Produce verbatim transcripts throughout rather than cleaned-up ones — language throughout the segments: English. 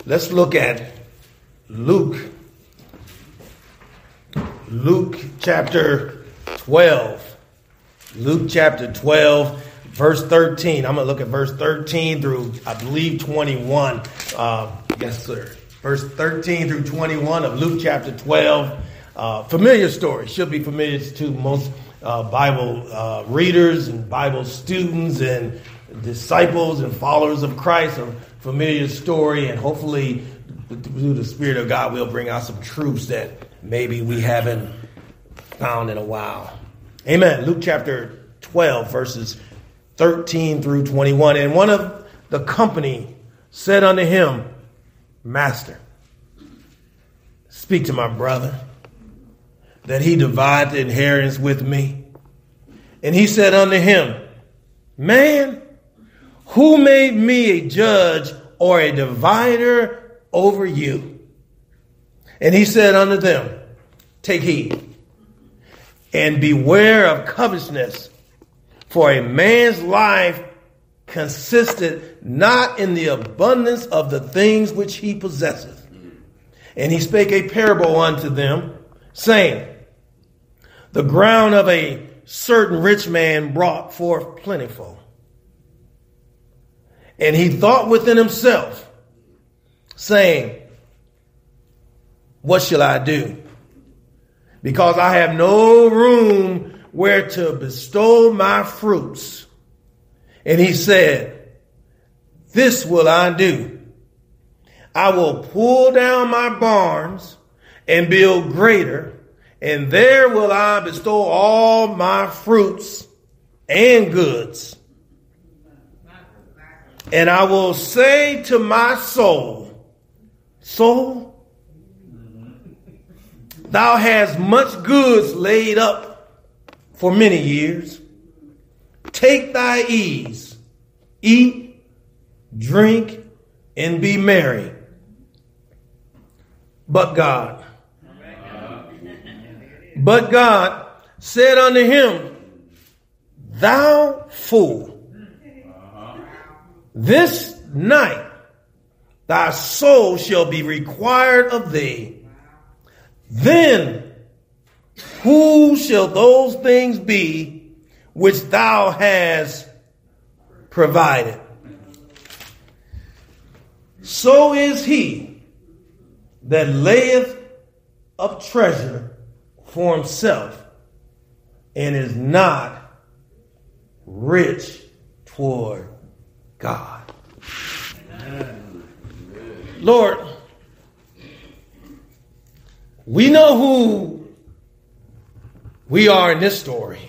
Let's look at Luke. Luke chapter twelve. Luke chapter twelve, verse thirteen. I'm going to look at verse thirteen through, I believe, twenty-one. Uh, yes, sir. Verse thirteen through twenty-one of Luke chapter twelve. Uh, familiar story. Should be familiar to most uh, Bible uh, readers and Bible students and disciples and followers of Christ. A familiar story, and hopefully through the Spirit of God we'll bring out some truths that maybe we haven't found in a while. Amen. Luke chapter twelve, verses thirteen through twenty-one. And one of the company said unto him, Master, speak to my brother, that he divide the inheritance with me. And he said unto him, Man, who made me a judge or a divider over you? And he said unto them, Take heed, and beware of covetousness, for a man's life consisted not in the abundance of the things which he possesseth. And he spake a parable unto them, saying, The ground of a certain rich man brought forth plentiful. And he thought within himself, saying, What shall I do? Because I have no room where to bestow my fruits. And he said, This will I do. I will pull down my barns and build greater, and there will I bestow all my fruits and goods. And I will say to my soul, Soul, thou hast much goods laid up for many years. Take thy ease, eat, drink, and be merry. But God, but God said unto him, Thou fool, this night thy soul shall be required of thee. Then who shall those things be which thou hast provided? So is he that layeth up treasure for himself and is not rich toward God. Amen. Lord, we know who we are in this story.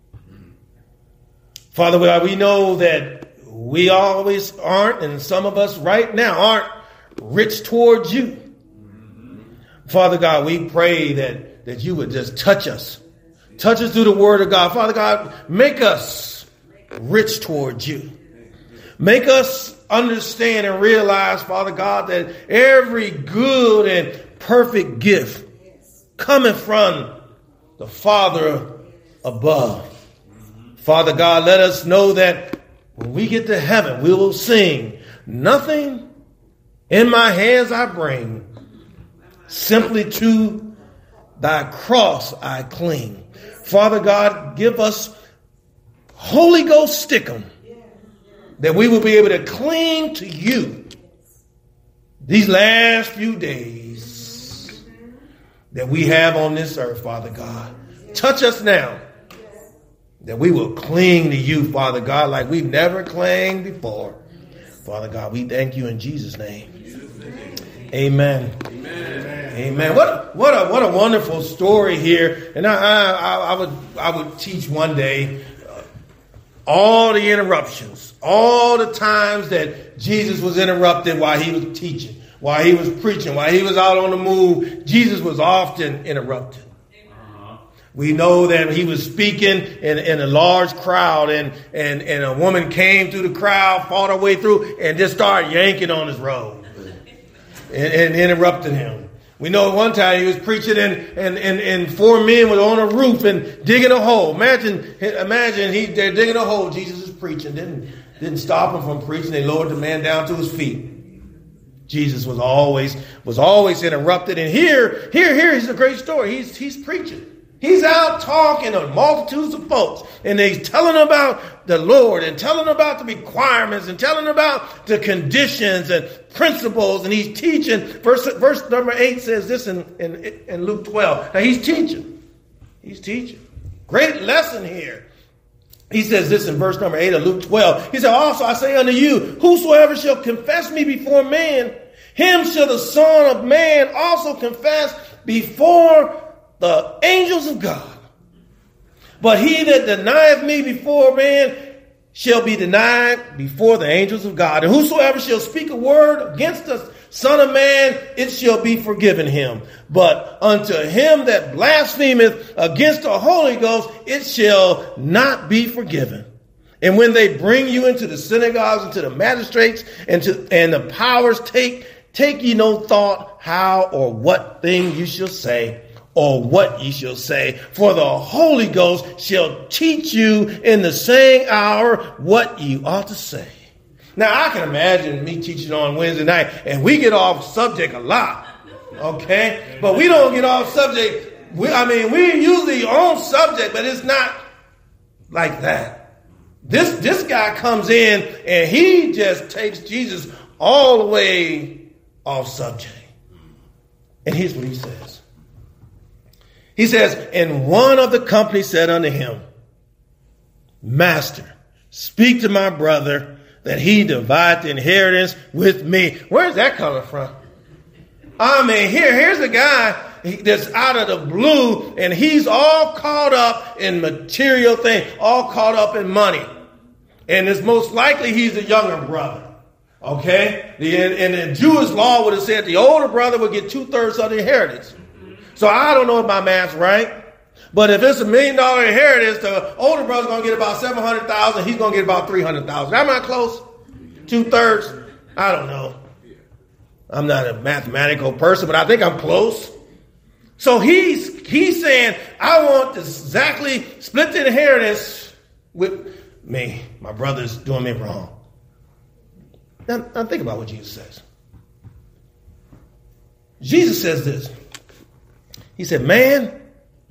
Father, we know that we always aren't, and some of us right now aren't rich towards you. Father God, we pray that, that you would just touch us. Touch us through the word of God. Father God, make us rich towards you. Make us understand and realize, Father God, that every good and perfect gift coming from the Father above. Father God, let us know that when we get to heaven, we will sing, Nothing in my hands I bring, simply to thy cross I cling. Father God, give us Holy Ghost stickum, that we will be able to cling to you these last few days that we have on this earth, Father God. Touch us now, that we will cling to you, Father God, like we've never clinged before. Father God, we thank you in Jesus' name. Amen. Amen. Amen. What what a what a wonderful story here. And I I, I would I would teach one day uh, all the interruptions, all the times that Jesus was interrupted while he was teaching, while he was preaching, while he was out on the move. Jesus was often interrupted. We know that he was speaking in, in a large crowd, and, and, and a woman came through the crowd, fought her way through, and just started yanking on his robe and, and interrupted him. We know at one time he was preaching, and, and, and, and four men were on a roof and digging a hole. Imagine, imagine he, they're digging a hole. Jesus is preaching. Didn't, didn't stop him from preaching. They lowered the man down to his feet. Jesus was always was always interrupted. And here, here, here is a great story. He's he's preaching. He's out talking to multitudes of folks, and he's telling them about the Lord and telling them about the requirements and telling them about the conditions and principles. And he's teaching. Verse, verse number eight says this in, in, in Luke twelve. Now he's teaching. He's teaching. Great lesson here. He says this in verse number eight of Luke twelve. He said, also I say unto you, whosoever shall confess me before men, him shall the Son of Man also confess before the angels of God. But he that denieth me before men shall be denied before the angels of God. And whosoever shall speak a word against the Son of Man, it shall be forgiven him. But unto him that blasphemeth against the Holy Ghost, it shall not be forgiven. And when they bring you into the synagogues and to the magistrates and to and the powers, take take ye no thought how or what thing you shall say, or what ye shall say, for the Holy Ghost shall teach you in the same hour what you ought to say. Now, I can imagine me teaching on Wednesday night, and we get off subject a lot, okay? But we don't get off subject. We, I mean, we usually on subject, but it's not like that. This, this guy comes in, and he just takes Jesus all the way off subject. And here's what he says. He says, and one of the company said unto him, Master, speak to my brother that he divide the inheritance with me. Where's that coming from? I mean, here, here's a guy that's out of the blue, and he's all caught up in material things, all caught up in money. And it's most likely he's a younger brother. Okay? And the Jewish law would have said the older brother would get two-thirds of the inheritance. So I don't know if my math's right. But if it's a million dollar inheritance, the older brother's going to get about seven hundred thousand dollars. He's going to get about three hundred thousand dollars. Am I close? Two-thirds? I don't know. I'm not a mathematical person, but I think I'm close. So he's he's saying, I want to exactly split the inheritance with me. My brother's doing me wrong. Now, now think about what Jesus says. Jesus says this. He said, man,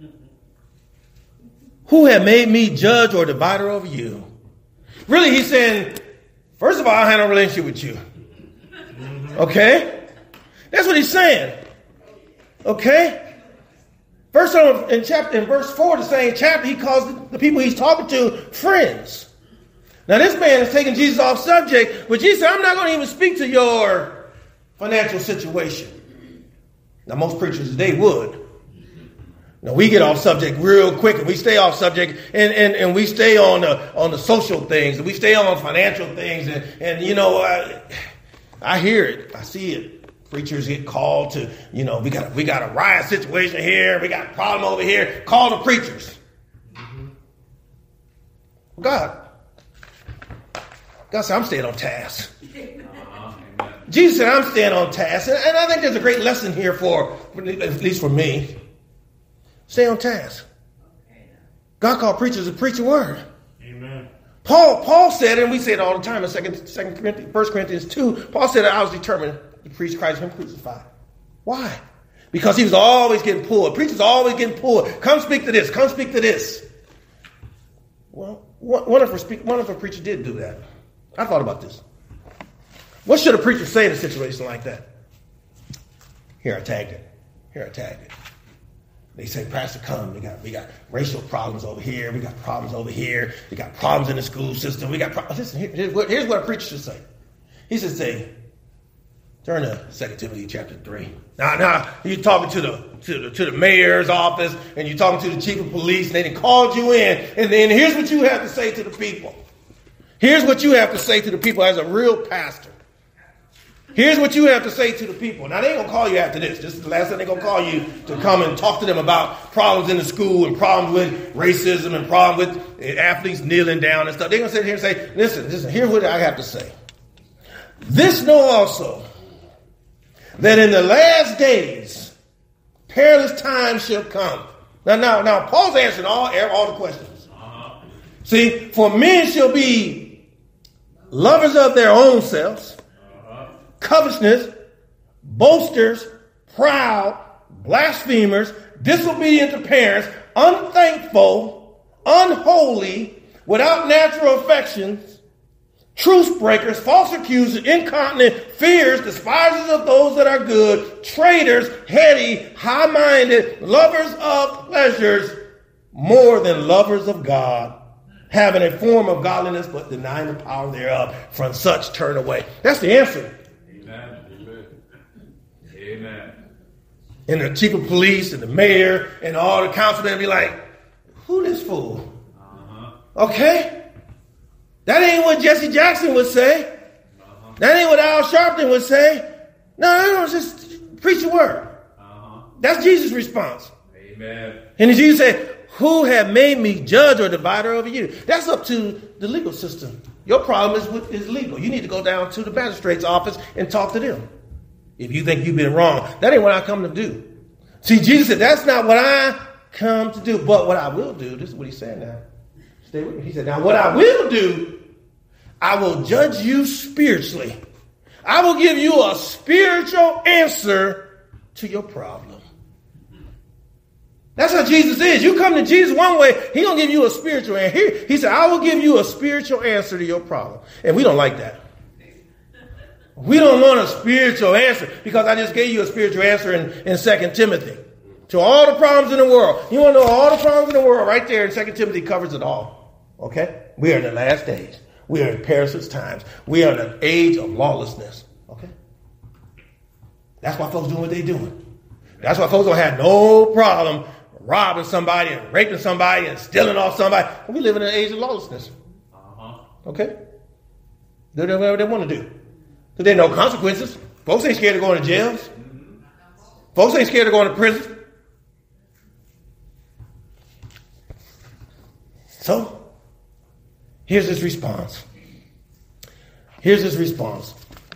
who have made me judge or divider over you? Really, he's saying, first of all, I have no relationship with you. Okay? That's what he's saying. Okay? First in chapter in verse four, the same chapter, he calls the people he's talking to friends. Now this man is taking Jesus off subject, but Jesus said, I'm not going to even speak to your financial situation. Now most preachers today would. Now we get off subject real quick, and we stay off subject, and, and, and we stay on the on the social things, and we stay on financial things, and, and you know, I, I hear it, I see it. Preachers get called to, you know, we got we got a riot situation here, we got a problem over here. Call the preachers. Mm-hmm. God, God said, I'm staying on task. Uh-huh. Jesus said, I'm staying on task, and, and I think there's a great lesson here for, for at least for me. Stay on task. God called preachers to preach a word. Amen. Paul, Paul said, and we say it all the time in Second, Second Corinthians, First Corinthians two. Paul said that I was determined to preach Christ Him crucified. Why? Because he was always getting pulled. Preachers always getting pulled. Come speak to this. Come speak to this. Well, one of our one of our preachers did do that. I thought about this. What should a preacher say in a situation like that? Here I tagged it. Here I tagged it. They say, Pastor, come. We got we got racial problems over here. We got problems over here. We got problems in the school system. We got problems. Listen, here, here's, what, here's what a preacher should say. He should say, turn to Second Timothy chapter three. Now, now you're talking to the to the to the mayor's office, and you're talking to the chief of police, and they called you in, and then here's what you have to say to the people. Here's what you have to say to the people as a real pastor. Here's what you have to say to the people. Now, they ain't going to call you after this. This is the last time they're going to call you to come and talk to them about problems in the school and problems with racism and problems with athletes kneeling down and stuff. They're going to sit here and say, listen, listen, here's what I have to say. This know also that in the last days, perilous times shall come. Now, now, now, Paul's answering all, all the questions. Uh-huh. See, for men shall be lovers of their own selves, covetousness, boasters, proud, blasphemers, disobedient to parents, unthankful, unholy, without natural affections, truce breakers, false accusers, incontinent, fears, despisers of those that are good, traitors, heady, high-minded, lovers of pleasures more than lovers of God, having a form of godliness but denying the power thereof. From such turn away. That's the answer. Amen. Amen. Amen. And the chief of police and the mayor and all the councilmen be like, who this fool? Uh-huh. Okay? That ain't what Jesse Jackson would say. Uh-huh. That ain't what Al Sharpton would say. No, no, no, just preach the word. Uh-huh. That's Jesus' response. Amen. And Jesus said, who have made me judge or divider over you? That's up to the legal system. Your problem is with, is legal. You need to go down to the magistrate's office and talk to them. If you think you've been wrong, that ain't what I come to do. See, Jesus said, that's not what I come to do. But what I will do, this is what he's saying now. Stay with me. He said, now what I will do, I will judge you spiritually. I will give you a spiritual answer to your problem. That's how Jesus is. You come to Jesus one way, he's going to give you a spiritual answer. Here, he said, I will give you a spiritual answer to your problem. And we don't like that. We don't want a spiritual answer because I just gave you a spiritual answer in, in Second Timothy. To all the problems in the world. You want to know all the problems in the world? Right there in Second Timothy covers it all. Okay? We are in the last days. We are in perilous times. We are in an age of lawlessness. Okay? That's why folks doing what they're doing. That's why folks don't have no problem robbing somebody and raping somebody and stealing off somebody. We live in an age of lawlessness. Uh-huh. Okay? They do whatever they want to do. Because there are no consequences. Folks ain't scared of going to jails. Mm-hmm. Folks ain't scared of going to prison. So, here's his response. Here's his response.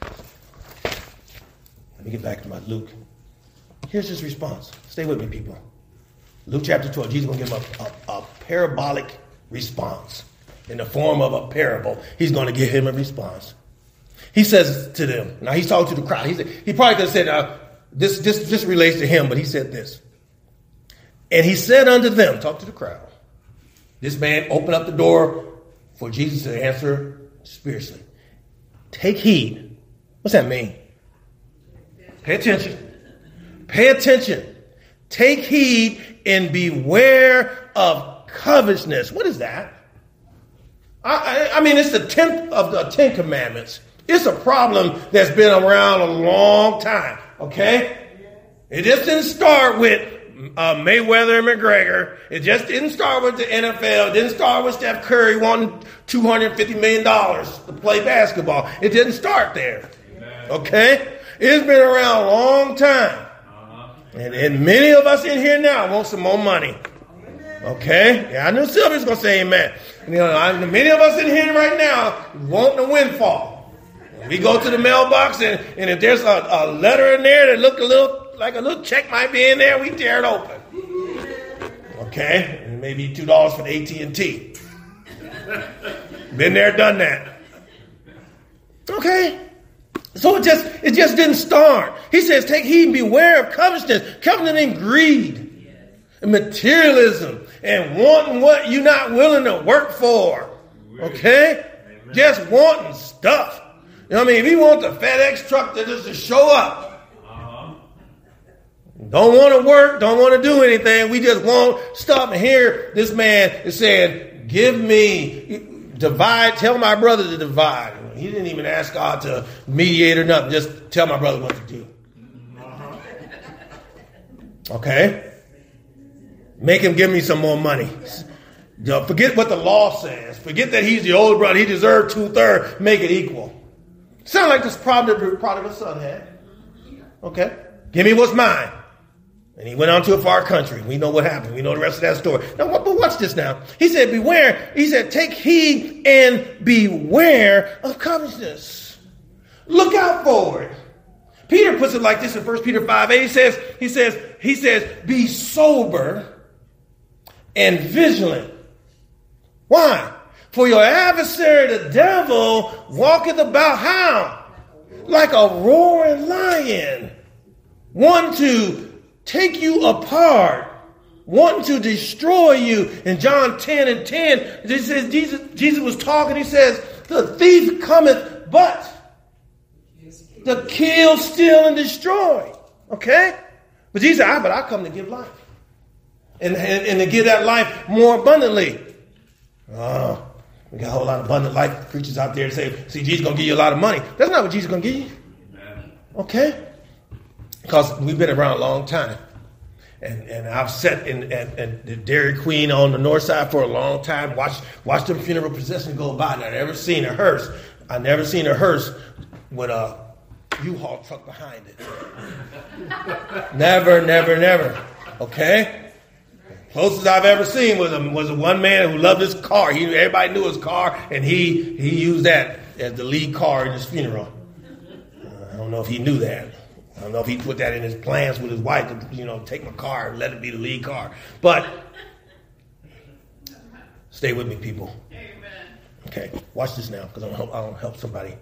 Let me get back to my Luke. Here's his response. Stay with me, people. Luke chapter twelve, Jesus is going to give him a, a, a parabolic response. In the form of a parable, he's going to give him a response. He says to them, now he's talking to the crowd. He said, he probably could have said, uh, this, this, this relates to him, but he said this. And he said unto them, talk to the crowd. This man opened up the door for Jesus to answer spiritually. Take heed. What's that mean? Pay attention. Pay attention. Take heed and beware of covetousness. What is that? I, I, I mean, it's the tenth of the Ten Commandments. It's a problem that's been around a long time. Okay? It just didn't start with Uh, Mayweather and McGregor. It just didn't start with the N F L. It didn't start with Steph Curry wanting two hundred fifty million dollars to play basketball. It didn't start there. Okay? It's been around a long time. And, and many of us in here now want some more money. Okay? Yeah, I knew Sylvia's going to say amen. You know, I, many of us in here right now want the windfall. We go to the mailbox and, and if there's a, a letter in there that look a little like a little check might be in there, we tear it open. Okay? And maybe two dollars for the A T and T. Been there, done that. Okay? So it just it just didn't start. He says, take heed and beware of covetousness, coveting and greed, and materialism, and wanting what you're not willing to work for. Okay? Just wanting stuff. You know what I mean? If you want the FedEx truck to just to show up, don't want to work, don't want to do anything. We just want stuff. And here, this man is saying, give me, divide, tell my brother to divide. He didn't even ask God to mediate or nothing. Just tell my brother what to do. Okay? Make him give me some more money. Forget what the law says. Forget that he's the older brother. He deserved two-thirds. Make it equal. Sound like this problem the prodigal son had. Okay? Give me what's mine. And he went on to a far country. We know what happened. We know the rest of that story. Now, but watch this now. He said, beware. He said, take heed and beware of covetousness. Look out for it. Peter puts it like this in First Peter five eight. He says, he says, he says, be sober and vigilant. Why? For your adversary, the devil, walketh about how? Like a roaring lion. wanting to take you apart, wanting to destroy you. In John ten and ten, it says Jesus, Jesus was talking. He says, the thief cometh but to kill, steal, and destroy. Okay? But Jesus said, I, but I come to give life. And, and, and to give that life more abundantly. Oh, we got a whole lot of abundant life preachers out there that say, see, Jesus is going to give you a lot of money. That's not what Jesus is going to give you. Okay? Because we've been around a long time. And and I've sat in at, at the Dairy Queen on the north side for a long time, watched watched them funeral processions go by. And I never seen a hearse. I never seen a hearse with a U-Haul truck behind it. Never, never, never. Okay? Closest I've ever seen was a, was a one man who loved his car. He everybody knew his car, and he he used that as the lead car in his funeral. Uh, I don't know if he knew that. I don't know if he put that in his plans with his wife to, you know, take my car and let it be the lead car. But stay with me, people. Amen. Okay, watch this now, because I don't help, help somebody.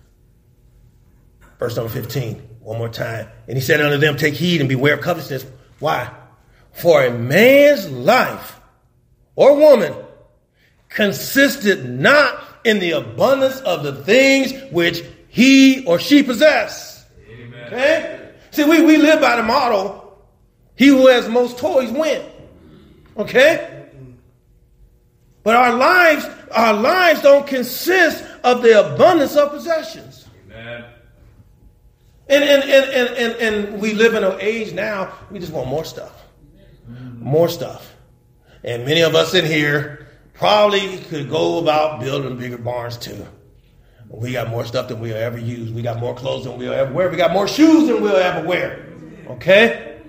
Verse number fifteen, one more time. And he said unto them, take heed and beware of covetousness. Why? For a man's life or woman consisted not in the abundance of the things which he or she possessed. Okay? See, we, we live by the motto, he who has most toys win. Okay? But our lives, our lives don't consist of the abundance of possessions. Amen. And, and, and, and, and, and we live in an age now, we just want more stuff. More stuff. And many of us in here probably could go about building bigger barns too. We got more stuff than we'll ever use. We got more clothes than we'll ever wear. We got more shoes than we'll ever wear. Okay?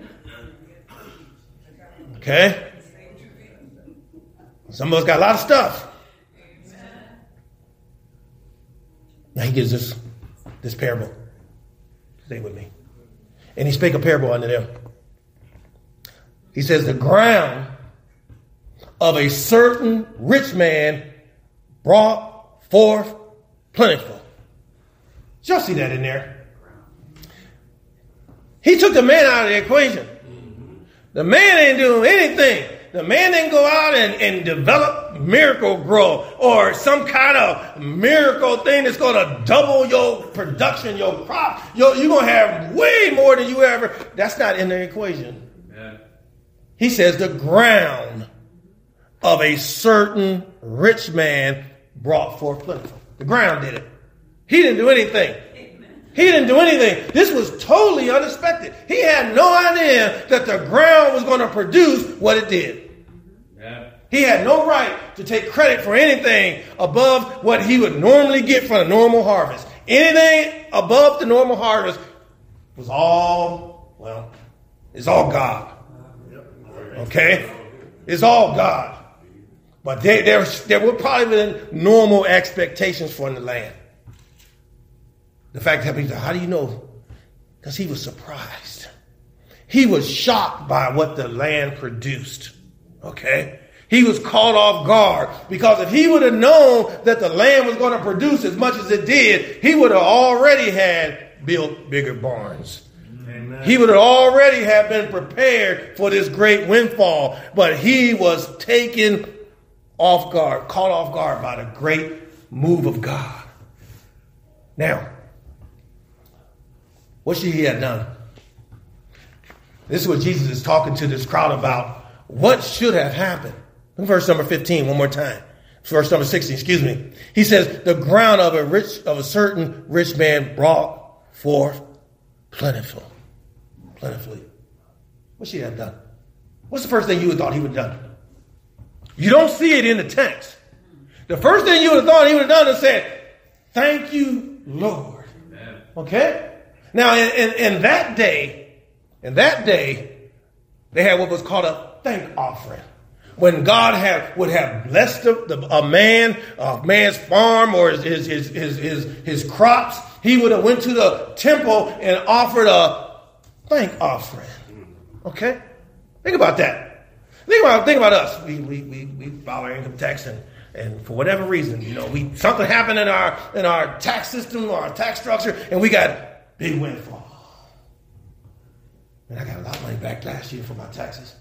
Okay? Some of us got a lot of stuff. Now he gives us this parable. Stay with me. And he spake a parable unto them. He says, the ground of a certain rich man brought forth plentiful. Did y'all see that in there? He took the man out of the equation. The man ain't doing anything. The man didn't go out and, and develop Miracle Grow or some kind of miracle thing that's going to double your production, your crop. You're, you're going to have way more than you ever. That's not in the equation. Amen. He says the ground of a certain rich man brought forth plentiful. The ground did it. He didn't do anything. Amen. He didn't do anything. This was totally unexpected. He had no idea that the ground was going to produce what it did. Yeah. He had no right to take credit for anything above what he would normally get from a normal harvest. Anything above the normal harvest was all, well, it's all God. Okay? It's all God. But they, there, there were probably been normal expectations for the land. The fact that people, how do you know? Because he was surprised. He was shocked by what the land produced. Okay? He was caught off guard because if he would have known that the land was going to produce as much as it did, he would have already had built bigger barns. Amen. He would have already have been prepared for this great windfall. But he was taken off guard, caught off guard by the great move of God. Now, what should he have done? This is what Jesus is talking to this crowd about. What should have happened? Verse number fifteen, one more time. Verse number sixteen, excuse me. He says, the ground of a rich, of a certain rich man brought forth plentiful. Plentifully. What should he have done? What's the first thing you would have thought he would have done? You don't see it in the text. The first thing you would have thought he would have done is said, thank you, Lord. Amen. Okay? Now, in, in, in that day, in that day, they had what was called a thank offering. When God had would have blessed the, the, a man, a man's farm or his, his, his, his, his, his crops, he would have went to the temple and offered a thank offering. Okay? Think about that. Think about think about us. We we we, we file our income tax and, and for whatever reason, you know, we something happened in our in our tax system or our tax structure and we got big windfall. And I got a lot of money back last year for my taxes.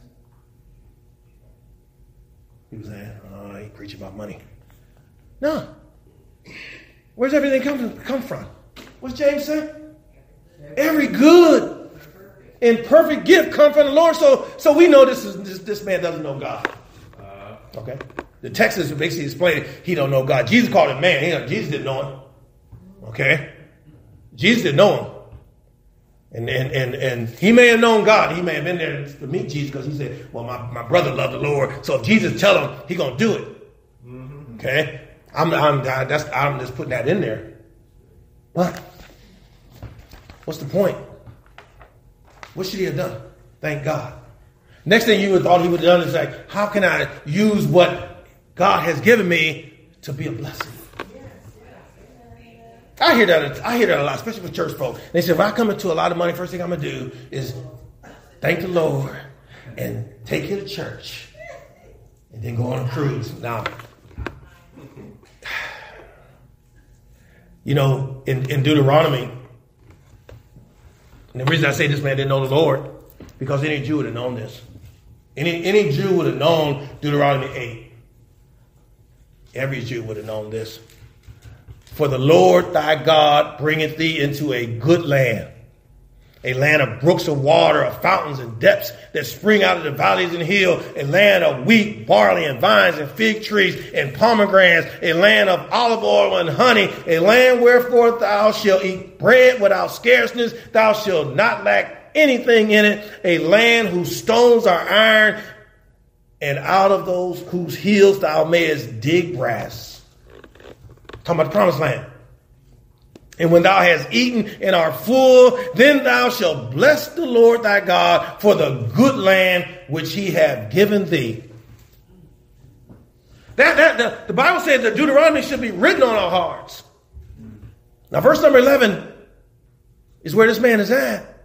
He was saying, oh, I ain't preaching about money. No. Where's everything come, come from? What's James say? Every good and perfect gift come from the Lord. So, so we know this is this, this man doesn't know God. Okay? The text is basically explaining he don't know God. Jesus called him man. He, Jesus didn't know him. Okay? Jesus didn't know him. And, and, and, and he may have known God. He may have been there to meet Jesus because he said, well, my, my brother loved the Lord. So if Jesus tell him, he going to do it. Mm-hmm. Okay? I'm, I'm, that's, I'm just putting that in there. But what's the point? What should he have done? Thank God. Next thing you would thought he would have done is like, how can I use what God has given me to be a blessing? I hear that. I hear that a lot, especially with church folk. They say, if I come into a lot of money, first thing I'm going to do is thank the Lord and take you to church and then go on a cruise. Now, you know, in, in Deuteronomy, and the reason I say this man didn't know the Lord, because any Jew would have known this. Any, any Jew would have known Deuteronomy eight. Every Jew would have known this. For the Lord thy God bringeth thee into a good land, a land of brooks of water, of fountains and depths that spring out of the valleys and hills, a land of wheat, barley, and vines, and fig trees, and pomegranates, a land of olive oil and honey, a land wherefore thou shalt eat bread without scarceness, thou shalt not lack anything in it, a land whose stones are iron, and out of those whose hills thou mayest dig brass. Talking about the promised land. And when thou hast eaten and art full, then thou shalt bless the Lord thy God for the good land which he hath given thee. That, that the, the Bible says that Deuteronomy should be written on our hearts. Now, verse number eleven is where this man is at.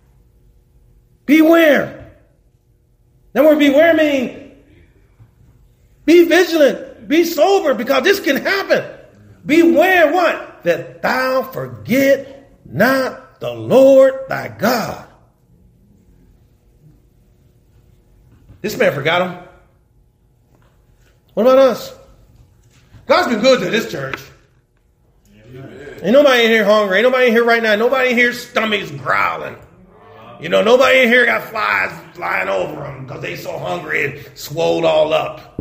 Beware. That word beware means be vigilant, be sober, because this can happen. Beware what? That thou forget not the Lord thy God. This man forgot him. What about us? God's been good to this church. Amen. Ain't nobody in here hungry. Ain't nobody in here right now. Nobody in here's stomachs growling. You know, nobody in here got flies flying over them because they so hungry and swole all up.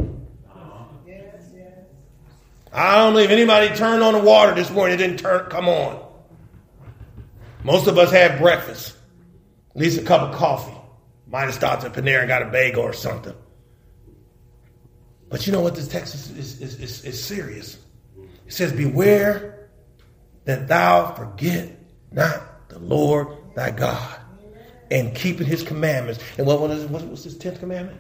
I don't believe anybody turned on the water this morning. It didn't turn, come on. Most of us had breakfast. At least a cup of coffee. Might have stopped at Panera and got a bagel or something. But you know what this text is, is, is, is, is serious. It says, beware that thou forget not the Lord thy God, and keeping his commandments. And what was, what was his tenth commandment?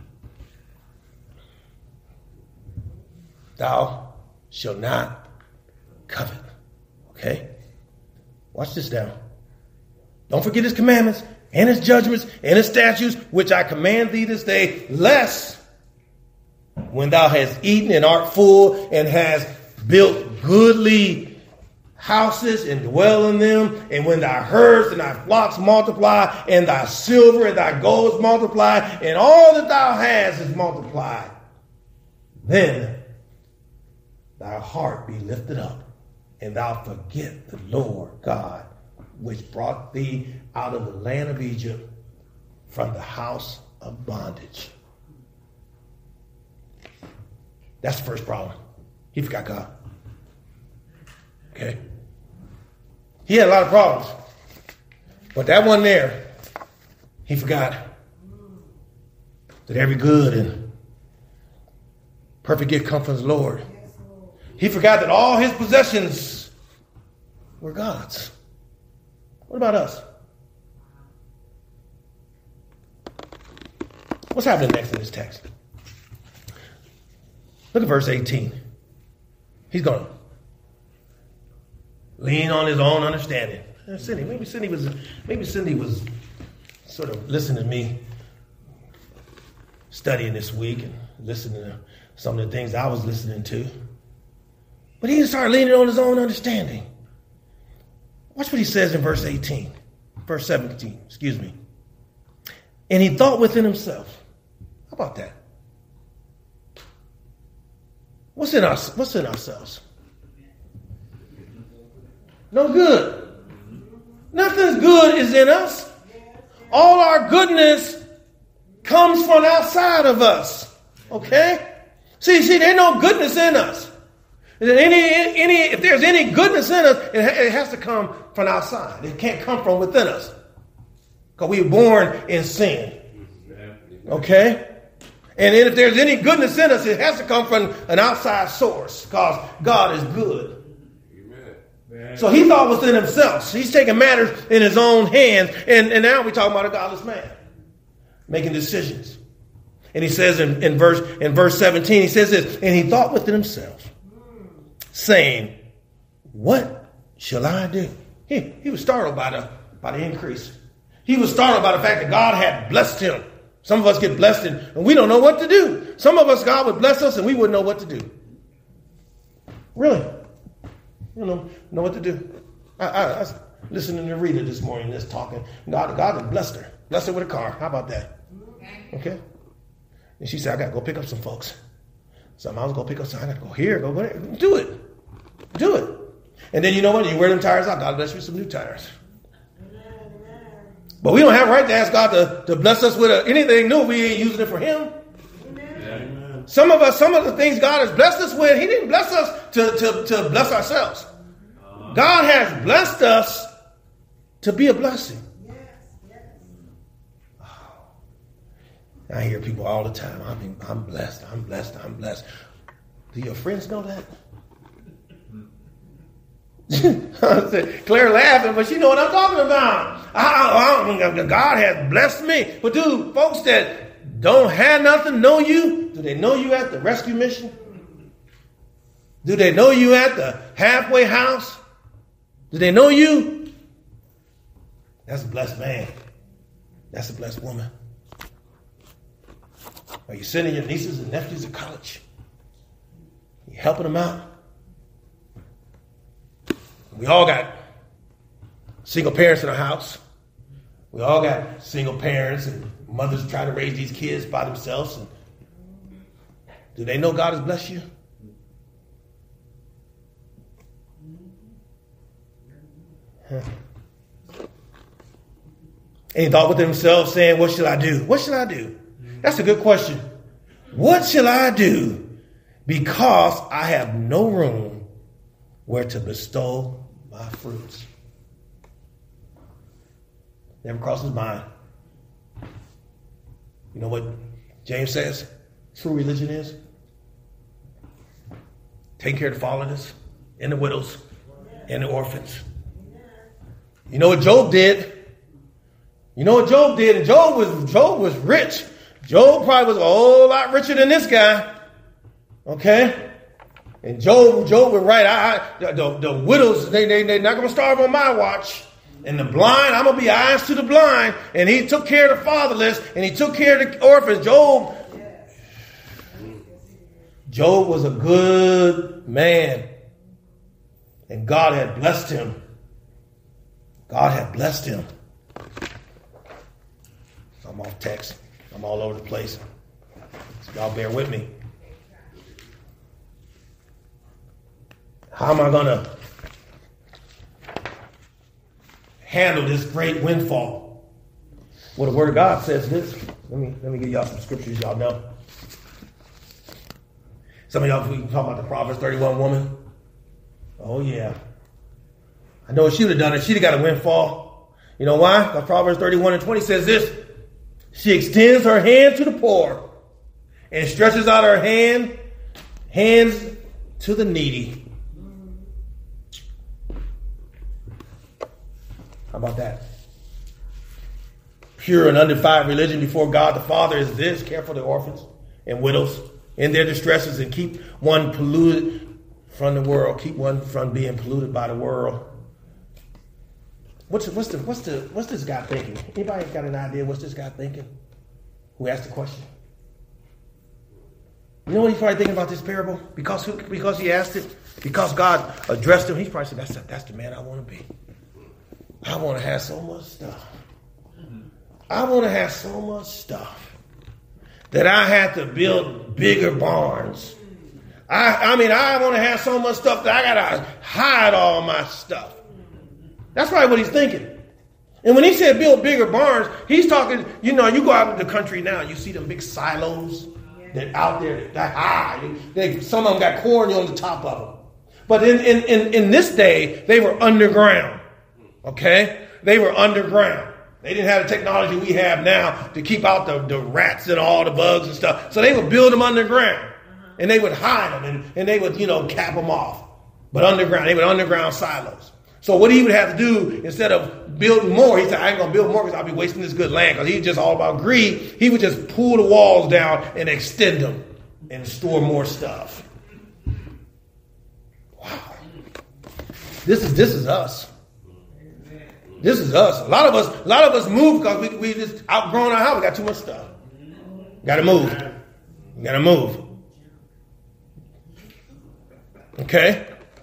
Thou shall not covet. Okay? Watch this now. Don't forget his commandments and his judgments and his statutes, which I command thee this day, lest when thou hast eaten and art full and hast built goodly houses and dwell in them, and when thy herds and thy flocks multiply, and thy silver and thy gold is multiplied, and all that thou hast is multiplied, then thy heart be lifted up, and thou forget the Lord God, which brought thee out of the land of Egypt from the house of bondage. That's the first problem. He forgot God. Okay? He had a lot of problems. But that one there, he forgot that every good and perfect gift comes from the Lord. He forgot that all his possessions were God's. What about us? What's happening next in this text? Look at verse eighteen. He's going to lean on his own understanding. Cindy, maybe Cindy was maybe Cindy was sort of listening to me studying this week and listening to some of the things I was listening to. But he didn't start leaning on his own understanding. Watch what he says in verse eighteen. Verse seventeen, excuse me. And he thought within himself. How about that? What's in our, what's in ourselves? No good. Nothing good is in us. All our goodness comes from outside of us. Okay? See, see, there's no goodness in us. Any, any, if there's any goodness in us, it, it has to come from outside. It can't come from within us. Because we were born in sin. Okay? And then if there's any goodness in us, it has to come from an outside source. Because God is good. Amen. So he thought within himself. He's taking matters in his own hands. And, and now we're talking about a godless man. Making decisions. And he says in, in verse in verse seventeen, he says this, and he thought within himself, saying, what shall I do? He, he was startled by the, by the increase. He was startled by the fact that God had blessed him. Some of us get blessed and, and we don't know what to do. Some of us, God would bless us and we wouldn't know what to do. Really? You don't know what to do. I, I, I was listening to Rita this morning, just talking. God, God had blessed her. Blessed her with a car. How about that? Okay? And she said, I got to go pick up some folks. So I was going to pick up some. I got to go here, go there. Do it. Do it. And then you know what? You wear them tires out. God bless you with some new tires. But we don't have a right to ask God to, to bless us with a, anything new. We ain't using it for him. Amen. Some of us, some of the things God has blessed us with, he didn't bless us to, to, to bless ourselves. Uh-huh. God has blessed us to be a blessing. Yes, yes. Oh. I hear people all the time, I mean, I'm blessed, I'm blessed, I'm blessed. Do your friends know that? Claire laughing, but she know what I'm talking about. I, I, God has blessed me. But do folks that don't have nothing know you? Do they know you at the rescue mission? Do they know you at the halfway house? Do they know you? That's a blessed man. That's a blessed woman. Are you sending your nieces and nephews to college? You helping them out? We all got single parents in our house. We all got single parents and mothers trying to raise these kids by themselves. And do they know God has blessed you? Huh. And he thought with himself, saying, what shall I do? What shall I do? That's a good question. What shall I do? Because I have no room where to bestow my fruits. Never crossed his mind. You know what James says true religion is? Taking care of the fatherless and the widows and the orphans. You know what Job did? You know what Job did? And Job was Job was rich. Job probably was a whole lot richer than this guy. Okay? And Job, Job was right. I, I, the, the widows, they, they, they're not going to starve on my watch. And the blind, I'm going to be eyes to the blind. And he took care of the fatherless, and he took care of the orphans. Job, Job was a good man. And God had blessed him. God had blessed him. I'm off text. I'm all over the place. So y'all bear with me. How am I going to handle this great windfall? Well, the Word of God says this. Let me let me give y'all some scriptures y'all know. Some of y'all, we can talk about the Proverbs thirty-one woman. Oh, yeah. I know if she would have done it, she'd have got a windfall. You know why? Because Proverbs thirty-one and twenty says this. She extends her hand to the poor and stretches out her hand, hands to the needy. How about that? Pure and undefiled religion before God the Father is this: care for the orphans and widows in their distresses and keep one polluted from the world, keep one from being polluted by the world. What's the, what's the what's the what's this guy thinking? Anybody got an idea what's this guy thinking? Who asked the question? You know what he's probably thinking about this parable? Because who, because he asked it, because God addressed him, he's probably said, "That's the, that's the man I want to be. I want to have so much stuff. I want to have so much stuff that I have to build bigger barns. I, I mean, I want to have so much stuff that I got to hide all my stuff. That's probably what he's thinking. And when he said build bigger barns, he's talking, you know, you go out in the country now, you see them big silos that out there that high. They, some of them got corn on the top of them. But in, in, in, in this day, they were underground. Okay? They were underground. They didn't have the technology we have now to keep out the, the rats and all the bugs and stuff. So they would build them underground. And they would hide them and, and they would, you know, cap them off. But underground, they would underground silos. So what he would have to do, instead of building more, he said, I ain't going to build more because I'll be wasting this good land. Because he's just all about greed. He would just pull the walls down and extend them and store more stuff. Wow. This is this is us. This is us. A lot of us, a lot of us move because we, we just outgrown our house. We got too much stuff. Got to move. You got to move. Okay?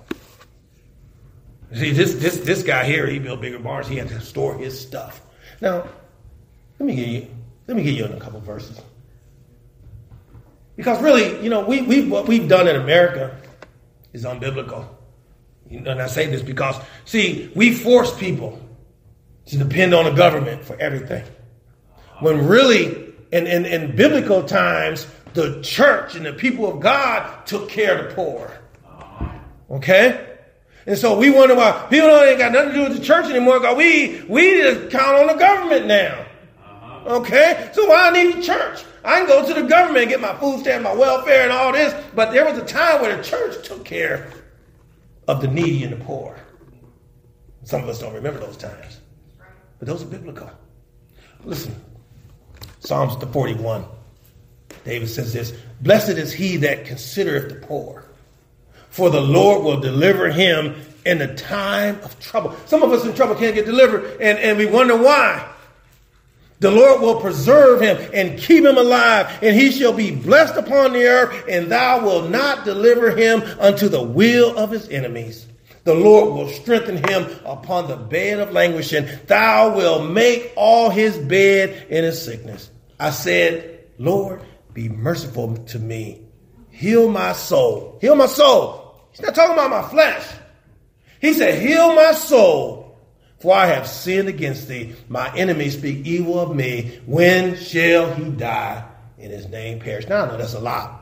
See, this this this guy here, he built bigger barns. He had to store his stuff. Now, let me give you let me give you a couple verses. Because really, you know, we we what we've done in America is unbiblical. You know, and I say this because, see, we force people to depend on the government for everything. When really, in, in, in biblical times, the church and the people of God took care of the poor. Okay? And so we wonder why people don't ain't got nothing to do with the church anymore because we, we just count on the government now. Okay? So why I need the church? I can go to the government and get my food stamp, my welfare and all this, but there was a time where the church took care of the needy and the poor. Some of us don't remember those times. But those are biblical. Listen, Psalms the forty-one. David says this, blessed is he that considereth the poor, for the Lord will deliver him in the time of trouble. Some of us in trouble can't get delivered, and, and we wonder why. The Lord will preserve him and keep him alive, and he shall be blessed upon the earth, and thou wilt not deliver him unto the will of his enemies. The Lord will strengthen him upon the bed of languishing. Thou wilt make all his bed in his sickness. I said, Lord, be merciful to me. Heal my soul. Heal my soul. He's not talking about my flesh. He said, heal my soul. For I have sinned against thee. My enemies speak evil of me. When shall he die and his name perish? Now I know that's a lot.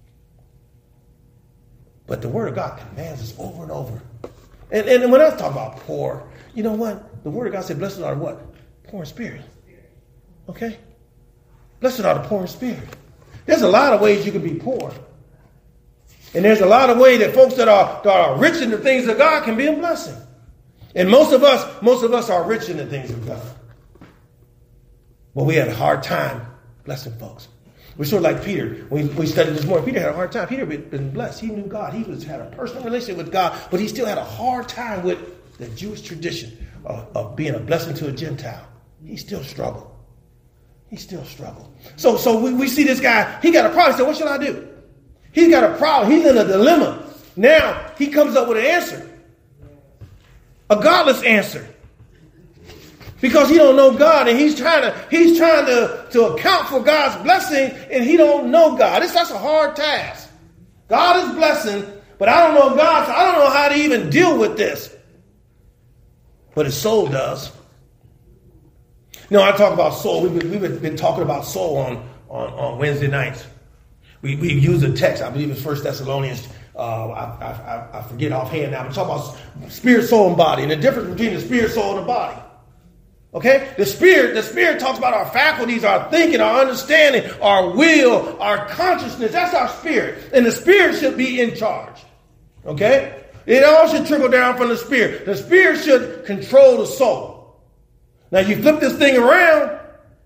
But the word of God commands us over and over. And, and when I talk about poor, you know what? The word of God said, blessed are the what? Poor in spirit. Okay? Blessed are the poor in spirit. There's a lot of ways you can be poor. And there's a lot of ways that folks that are, that are rich in the things of God can be a blessing. And most of us, most of us are rich in the things of God. But we had a hard time blessing folks. We're sort of like Peter. We, we studied this morning. Peter had a hard time. Peter had been blessed. He knew God. He was had a personal relationship with God, but he still had a hard time with the Jewish tradition of, of being a blessing to a Gentile. He still struggled. He still struggled. So, so we, we see this guy. He got a problem. He said, what should I do? He's got a problem. He's in a dilemma. Now he comes up with an answer. A godless answer. Because he don't know God and he's trying to he's trying to, to account for God's blessing and he don't know God. It's that's a hard task. God is blessing, but I don't know God, so I don't know how to even deal with this. But his soul does. You know, I talk about soul. We've been, we've been talking about soul on, on, on Wednesday nights. We we use a text, I believe it's First Thessalonians. Uh, I, I, I forget offhand now. I'm talking about spirit, soul, and body, and the difference between the spirit, soul, and the body. Okay, the spirit, the spirit talks about our faculties, our thinking, our understanding, our will, our consciousness. That's our spirit, and the spirit should be in charge. Okay, it all should trickle down from the spirit. The spirit should control the soul. Now, you flip this thing around,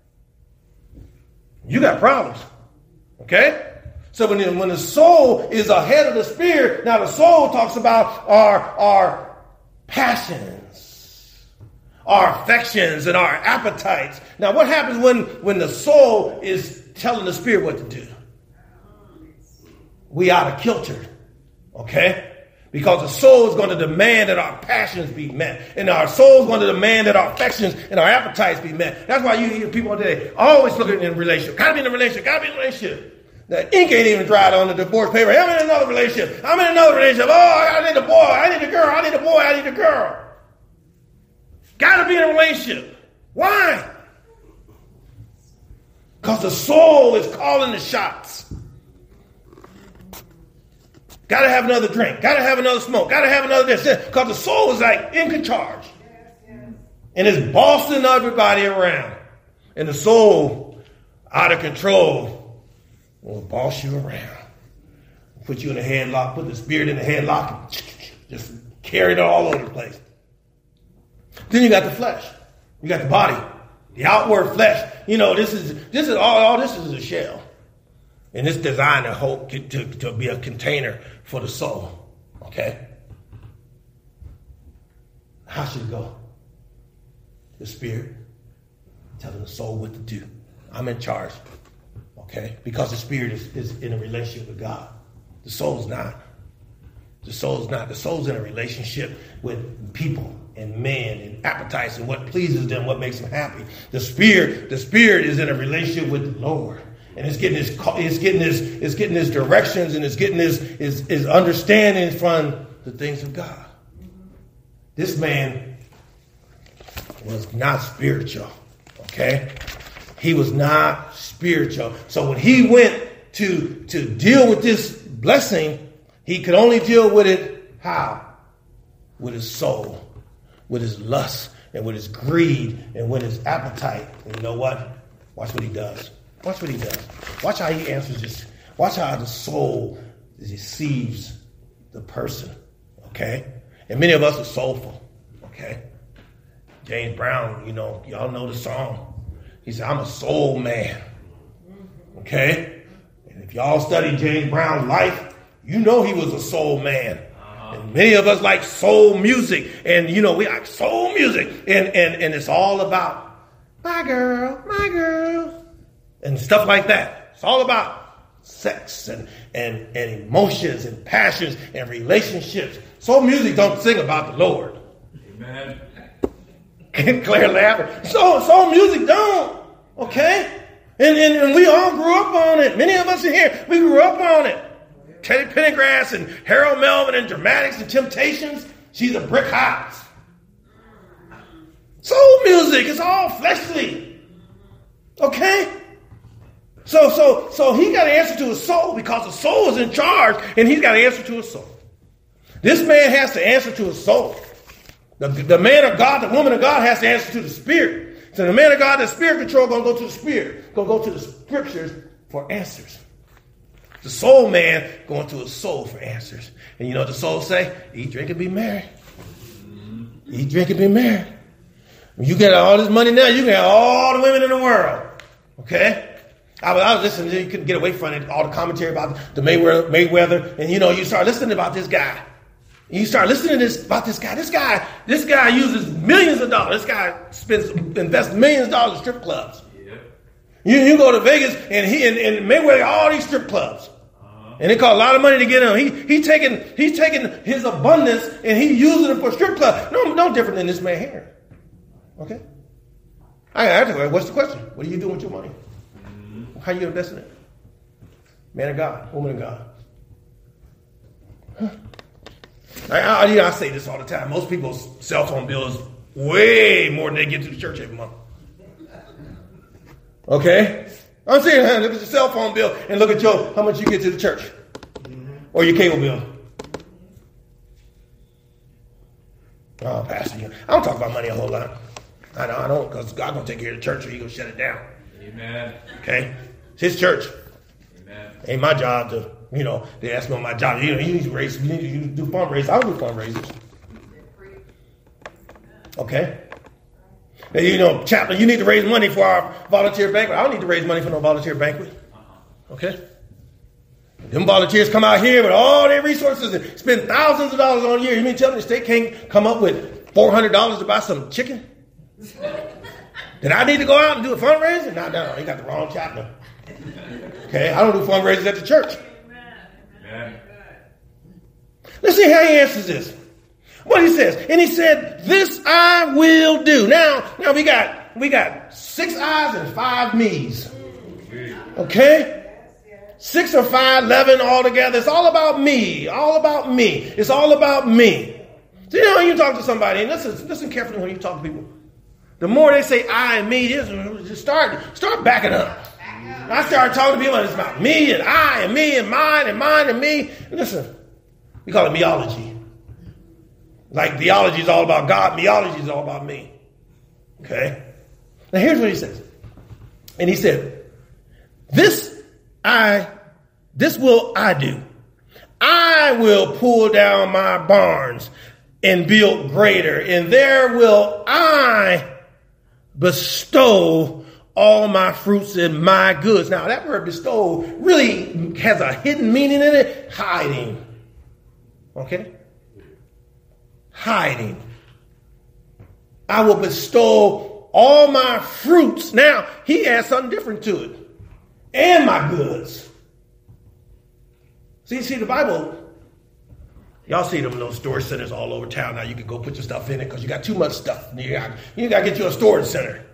you got problems. Okay. So when the, when the soul is ahead of the spirit, now the soul talks about our, our passions, our affections, and our appetites. Now what happens when, when the soul is telling the spirit what to do? We out of kilter. Okay? Because the soul is going to demand that our passions be met. And our soul is going to demand that our affections and our appetites be met. That's why you hear people today always looking in a relationship. Gotta be in a relationship. Gotta be in a relationship. The ink ain't even dried on the divorce paper. I'm in another relationship. I'm in another relationship. Oh, I need a boy. I need a girl. I need a boy. I need a girl. Gotta be in a relationship. Why? Because the soul is calling the shots. Got to have another drink. Got to have another smoke. Got to have another this. Because the soul is like in charge. And it's bossing everybody around. And the soul, out of control, will boss you around. Put you in a headlock. Put the spirit in a headlock. And just carry it all over the place. Then you got the flesh. You got the body. The outward flesh. You know, this is this is all, all this is a shell. And it's designed to, hold, to, to be a container for the soul. Okay? How should it go? The spirit telling the soul what to do. I'm in charge. Okay? Because the spirit is, is in a relationship with God. The soul's not. The soul's not. The soul's in a relationship with people and men and appetites and what pleases them, what makes them happy. The spirit, the spirit is in a relationship with the Lord. And it's getting his, it's getting his, it's getting his directions, and it's getting his, his, his understanding from the things of God. This man was not spiritual. Okay, he was not spiritual. So when he went to to deal with this blessing, he could only deal with it how? With his soul, with his lust, and with his greed, and with his appetite. And you know what? Watch what he does. Watch what he does. Watch how he answers this. Watch how the soul deceives the person. Okay? And many of us are soulful. Okay? James Brown, you know, y'all know the song. He said, I'm a soul man. Okay? And if y'all study James Brown's life, you know he was a soul man. Uh-huh. And many of us like soul music. And, you know, we like soul music. And, and, and it's all about my girl, my girl. And stuff like that. It's all about sex and, and, and emotions and passions and relationships. Soul music don't sing about the Lord. Amen. Claire laughing. Soul, soul music don't. Okay? And, and, and we all grew up on it. Many of us in here, we grew up on it. Teddy Pendergrass and Harold Melvin and Dramatics and Temptations. She's a brick house. Soul music is all fleshly. Okay? So, so, so he got to answer to his soul because the soul is in charge, and he's got to answer to his soul. This man has to answer to his soul. The, the man of God, the woman of God has to answer to the spirit. So the man of God, the spirit control, going to go to the spirit, going to go to the scriptures for answers. The soul man going to his soul for answers. And you know what the soul say? Eat, drink, and be merry. Eat, drink, and be merry. When you get all this money now, you can have all the women in the world. Okay? I was, I was listening, you couldn't get away from it, all the commentary about the Mayweather, Mayweather, and you know, you start listening about this guy. And you start listening to this about this guy. This guy, this guy uses millions of dollars. This guy spends, invests millions of dollars in strip clubs. Yeah. You, you go to Vegas and he and, and Mayweather got all these strip clubs. Uh-huh. And it cost a lot of money to get him. He he taking he's taking his abundance and he using it for strip clubs. No, no different than this man here. Okay? I asked him, what's the question? What are you doing with your money? How you investing it? Man of God, woman of God. Huh. I, I, you know, I say this all the time. Most people's cell phone bill is way more than they get to the church every month. Okay? I'm saying, huh, look at your cell phone bill and look at your how much you get to the church. Mm-hmm. Or your cable bill. Oh, Pastor, you know, I don't talk about money a whole lot. I know I don't, because God's going to take care of the church or He's going to shut it down. Amen. Okay? It's His church. Amen. Ain't my job to, you know, they ask me on my job, you know, you need to raise, you need to do fundraisers. I don't do fundraisers. Okay? Now, you know, chaplain, you need to raise money for our volunteer banquet. I don't need to raise money for no volunteer banquet. Okay? Them volunteers come out here with all their resources and spend thousands of dollars on a year. You mean tell me the state can't come up with four hundred dollars to buy some chicken? Did I need to go out and do a fundraiser? No, no, you got the wrong chaplain. Okay, I don't do fundraisers at the church. Amen. Let's see how he answers this. What he says. And he said, this I will do. Now, now we got we got six I's and five me's. Okay? Six or five, eleven altogether. It's all about me. All about me. It's all about me. So you know when you talk to somebody, and listen, listen carefully when you talk to people. The more they say I and me, just start, start backing up. I started talking to people and it's about me and I and me and mine and mine and me. And listen, we call it meology. Like theology is all about God, meology is all about me. Okay? Now here's what he says. And he said, this I, this will I do. I will pull down my barns and build greater, and there will I bestow all my fruits and my goods. Now that word bestow really has a hidden meaning in it. Hiding. Okay? Hiding. I will bestow all my fruits. Now he adds something different to it. And my goods. See, see the Bible, y'all see them in those storage centers all over town. Now you can go put your stuff in it because you got too much stuff. You got, you got to get you a storage center.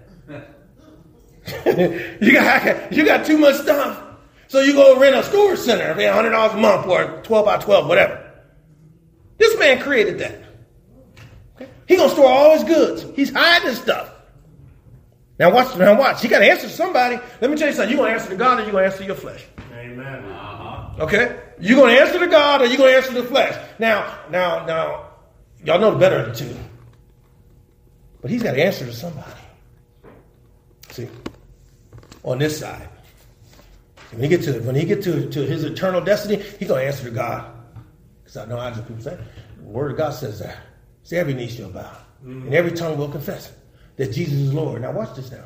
you got you got too much stuff. So you go rent a storage center, pay one hundred dollars a month or twelve by twelve, whatever. This man created that. Okay? He's going to store all his goods. He's hiding stuff. Now watch, now watch. You got to answer to somebody. Let me tell you something. You're going to answer to God or you're going to answer to your flesh. Amen. Uh-huh. Okay? You're going to answer to God or you're going to answer to the flesh. Now, now, now, y'all know the better of the two. But he's got to answer to somebody. See? On this side. When he get to when he get to, to his eternal destiny, he's going to answer to God. Because I know I just people say, the word of God says that. See, every knee shall bow. Mm-hmm. And every tongue will confess that Jesus is Lord. Now watch this now.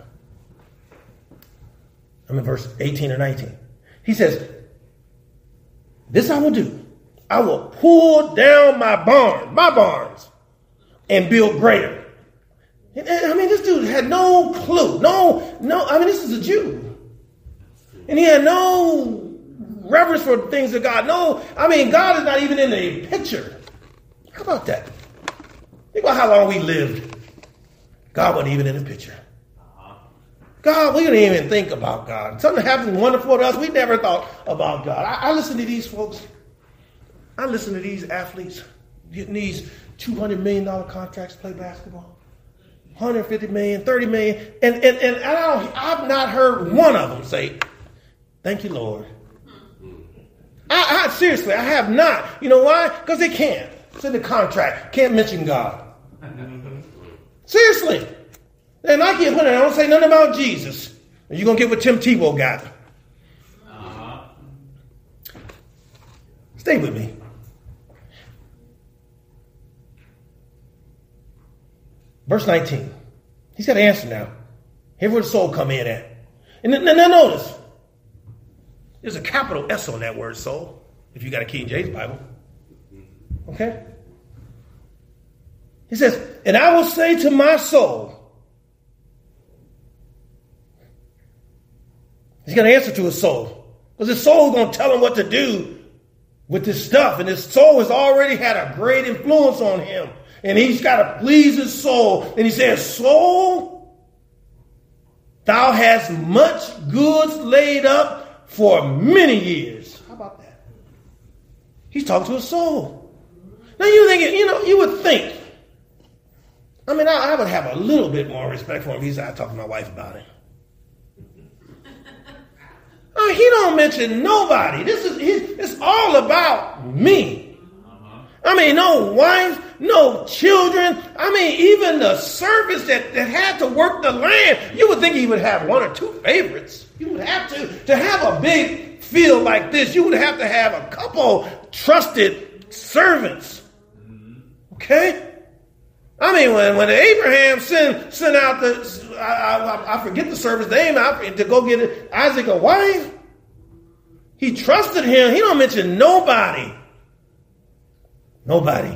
I'm in verse eighteen or nineteen. He says, this I will do. I will pull down my barn, my barns, and build greater. And, and, I mean, this dude had no clue. No, no, I mean, this is a Jew. And he had no reverence for things of God. No, I mean, God is not even in the picture. How about that? Think about how long we lived. God wasn't even in the picture. God, we didn't even think about God. Something happened wonderful to us. We never thought about God. I, I listen to these folks. I listen to these athletes getting these two hundred million dollars contracts to play basketball. one hundred fifty million dollars, thirty million dollars. And, and, and I don't, I've not heard one of them say, thank you, Lord. I, I seriously, I have not. You know why? Because they can't. It's in the contract. Can't mention God. Seriously. And Nike put it, I don't say nothing about Jesus. And you're going to get what Tim Tebow got. Uh-huh. Stay with me. Verse nineteen. He's got an answer now. Here's where the soul come in at. And then, now notice. There's a capital S on that word soul. If you got a King James Bible. Okay? He says, and I will say to my soul. He's going to answer to his soul. Because his soul is going to tell him what to do with this stuff. And his soul has already had a great influence on him. And he's got to please his soul. And he says, soul, thou hast much goods laid up for many years. How about that? He's talking to his soul. Now you think, you know, you would think. I mean, I, I would have a little bit more respect for him if he said, I talked to my wife about it. Uh, he don't mention nobody. This is he, it's all about me. Uh-huh. I mean, no wife, no children. I mean, even the servants that, that had to work the land. You would think he would have one or two favorites. You would have to. To have a big field like this, you would have to have a couple trusted servants. Okay? I mean, when, when Abraham sent, sent out the, I, I, I forget the servant's name, I, to go get Isaac a wife, he trusted him. He don't mention nobody. Nobody.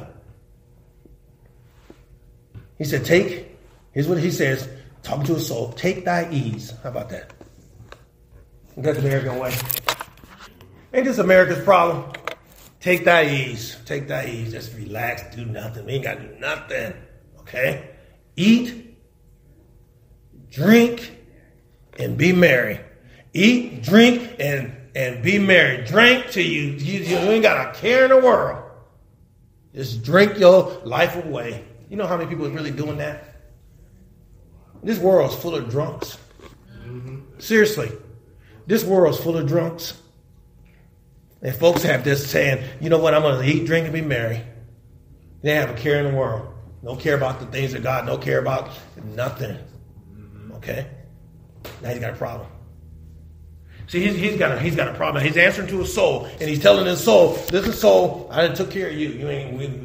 He said, take, here's what he says, talking to his soul, take thy ease. How about that? That's the American way. Ain't this America's problem? take thy ease. Take thy ease. Just relax. Do nothing. We ain't got to do nothing. Okay? Eat, drink, and be merry. Eat, drink, and, and be merry. Drink till you, you, you ain't got a care in the world. Just drink your life away. You know how many people are really doing that? This world's full of drunks. Mm-hmm. Seriously. This world's full of drunks. And folks have this saying, you know what, I'm going to eat, drink, and be merry. They have a care in the world. No care about the things of God. No care about nothing. Okay? Now he's got a problem. See, he's, he's got a he's got a problem. He's answering to his soul, and he's telling his soul, "Listen, soul, I done took care of you. You ain't we,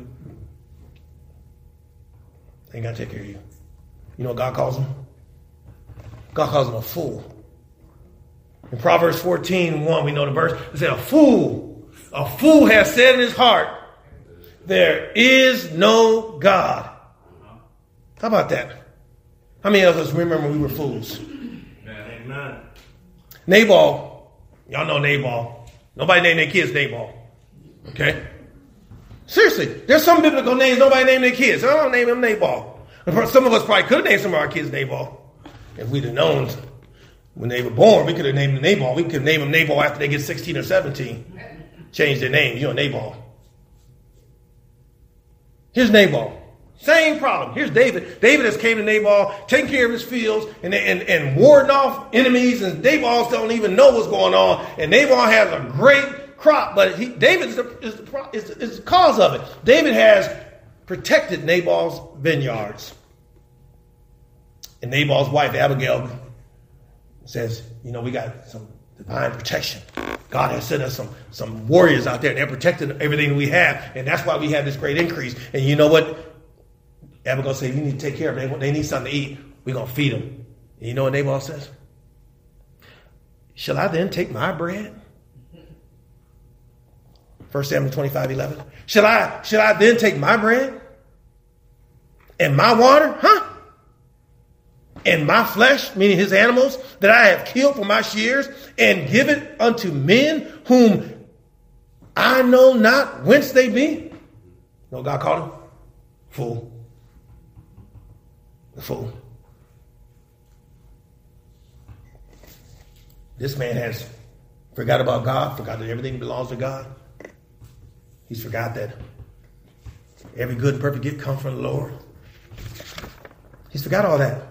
ain't got to take care of you." You know what God calls him? God calls him a fool. In Proverbs fourteen one, we know the verse. It said, "A fool, a fool has said in his heart, there is no God." How about that? How many of us remember we were fools? Amen. Nabal, y'all know Nabal. Nobody named their kids Nabal. Okay? Seriously, there's some biblical names nobody named their kids. I don't name them Nabal. Some of us probably could have named some of our kids Nabal. If we'd have known when they were born, we could have named them Nabal. We could name them Nabal after they get sixteen or seventeen. Change their name. You know, Nabal. Here's Nabal. Same problem. Here's David. David has came to Nabal, taking care of his fields, and, and, and warding off enemies, and Nabal don't even know what's going on. And Nabal has a great crop, but he, David is the, is, the, is, is the cause of it. David has protected Nabal's vineyards. And Nabal's wife, Abigail, says, you know, we got some divine protection. God has sent us some, some warriors out there, and they're protecting everything we have. And that's why we have this great increase. And you know what? Abigail said, you need to take care of them. They need something to eat. We're going to feed them. And you know what Nabal says? Shall I then take my bread? First Samuel twenty-five eleven. Shall I, shall I then take my bread and my water? Huh? And my flesh, meaning his animals, that I have killed for my shears, and give it unto men whom I know not whence they be? You know what God called him? Fool. The fool. This man has forgot about God, forgot that everything belongs to God. He's forgot that every good and perfect gift comes from the Lord. He's forgot all that.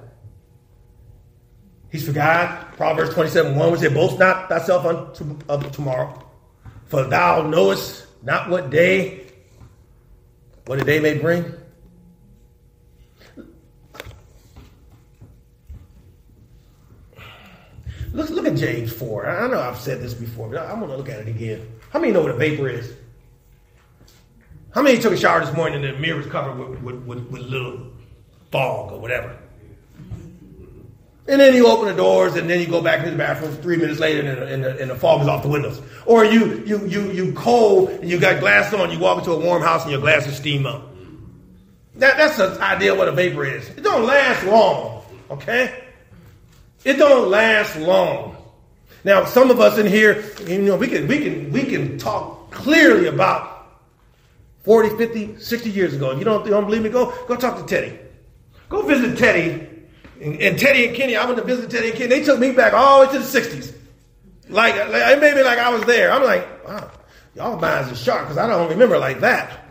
He's forgot Proverbs twenty-seven one, which says, boast not thyself unto of tomorrow, for thou knowest not what day, what a day may bring. Look, look at James four. I know I've said this before, but I'm going to look at it again. How many know what a vapor is? How many took a shower this morning and the mirror was covered with, with, with, with little fog or whatever? And then you open the doors and then you go back into the bathroom three minutes later and the, and the, and the fog is off the windows. Or you, you, you, you cold and you got glasses on, you walk into a warm house and your glasses steam up. That, that's the idea of what a vapor is. It don't last long, okay? It don't last long. Now, some of us in here, you know, we can we can we can talk clearly about forty, fifty, sixty years ago. If you don't, you don't believe me, go go talk to Teddy. Go visit Teddy. And, and Teddy and Kenny, I went to visit Teddy and Kenny. They took me back all the way to the sixties. Like, like it made me like I was there. I'm like, wow, y'all minds are sharp because I don't remember like that.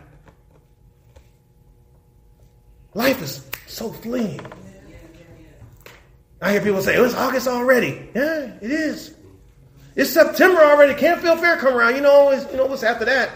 Life is so fleeting. I hear people say, oh, it's August already. Yeah, it is. It's September already. Canfield Fair come around. You know, it's, you know what's after that.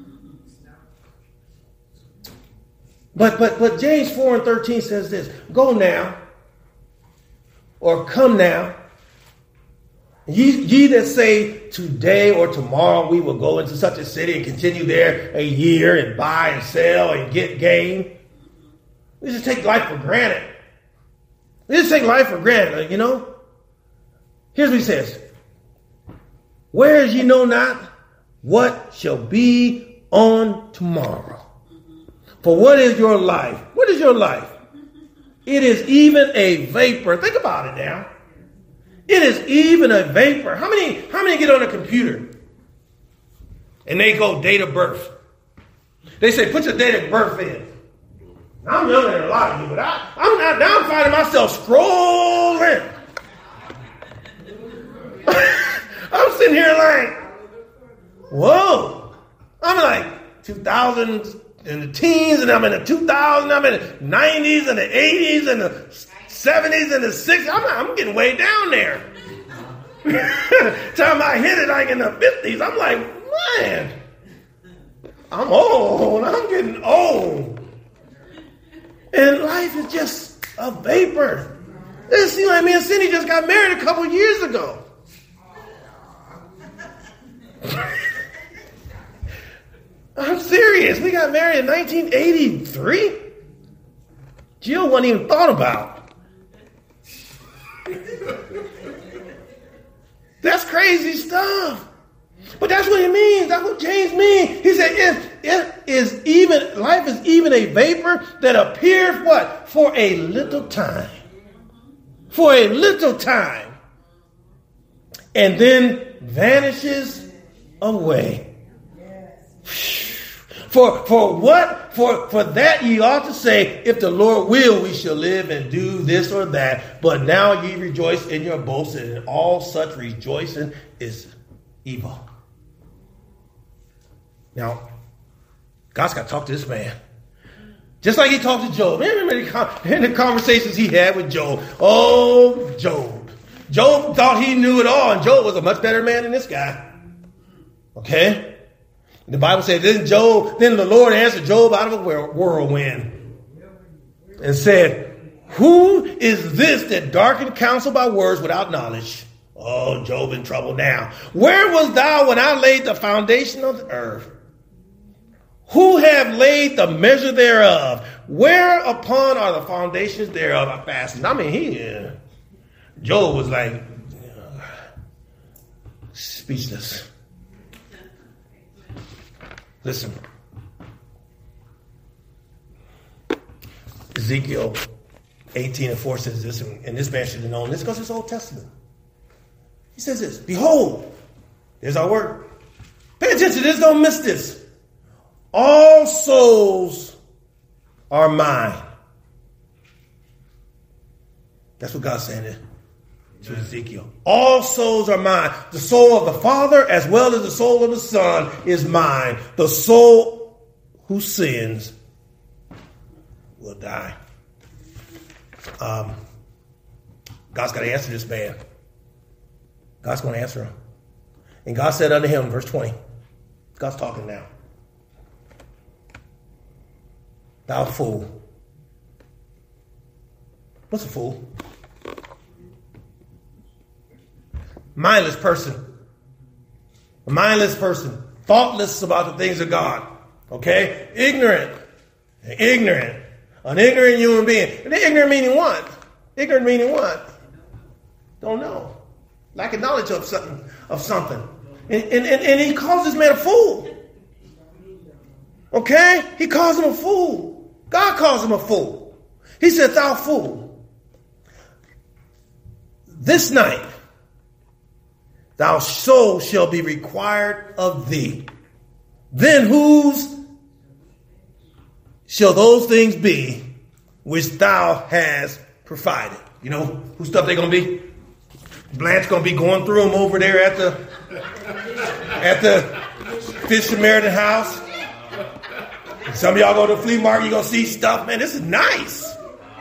But but but James four and thirteen says this. Go now, or come now. Ye, ye that say today or tomorrow we will go into such a city and continue there a year and buy and sell and get gain. We just take life for granted. We just take life for granted, you know. Here's what he says. Whereas ye know not what shall be on tomorrow. For what is your life? What is your life? It is even a vapor. Think about it now. It is even a vapor. How many, how many get on a computer And they go date of birth. They say, put your date of birth in. I'm younger than a lot of you, but I, I'm not now I'm finding myself scrolling. I'm sitting here like, whoa. I'm like two thousands in the teens, and I'm in the two thousands, I'm in the nineties and the eighties and the seventies and the sixties. I'm, I'm getting way down there. Time I hit it like in the fifties, I'm like, man, I'm old. I'm getting old. And life is just a vapor. It seems like me and Cindy just got married a couple years ago. I'm serious. We got married in nineteen eighty-three. Jill wasn't even thought about. That's crazy stuff. But that's what he means. That's what James means. He said, if it is even, life is even a vapor that appears what? For a little time. For a little time. And then vanishes away. For, for what? For, for that ye ought to say, if the Lord will, we shall live and do this or that. But now ye rejoice in your boasting, and all such rejoicing is evil. Now, God's got to talk to this man. Just like he talked to Job. Remember in the conversations he had with Job. Oh, Job. Job thought he knew it all, and Job was a much better man than this guy. Okay? The Bible says, then Job, then the Lord answered Job out of a whirlwind and said, who is this that darkened counsel by words without knowledge? Oh, Job in trouble now. Where was thou when I laid the foundation of the earth? Who have laid the measure thereof? Whereupon are the foundations thereof? I fastened. I mean, he, uh, Job was like uh, speechless. Listen. Ezekiel eighteen and four says this, and this man should have known this because it's Old Testament. He says this, behold, there's our word. Pay attention to this, don't miss this. All souls are mine. That's what God's saying there to Ezekiel. All souls are mine. The soul of the Father as well as the soul of the Son is mine. The soul who sins will die. Um, God's got to answer this man. God's going to answer him. And God said unto him, verse twenty, God's talking now. Thou fool. What's a fool? Mindless person. A mindless person. Thoughtless about the things of God. Okay? Ignorant. Ignorant. An ignorant human being. And ignorant meaning what? Ignorant meaning what? Don't know. Lack of knowledge of something. Of something. And, and, and, and he calls this man a fool. Okay? He calls him a fool. God calls him a fool. He said, thou fool. This night, thy soul shall be required of thee. Then whose shall those things be which thou hast provided? You know whose stuff they're going to be? Blanche going to be going through them over there at the at the Fish Samaritan house. Some of y'all go to the flea market, you're going to see stuff. Man, this is nice.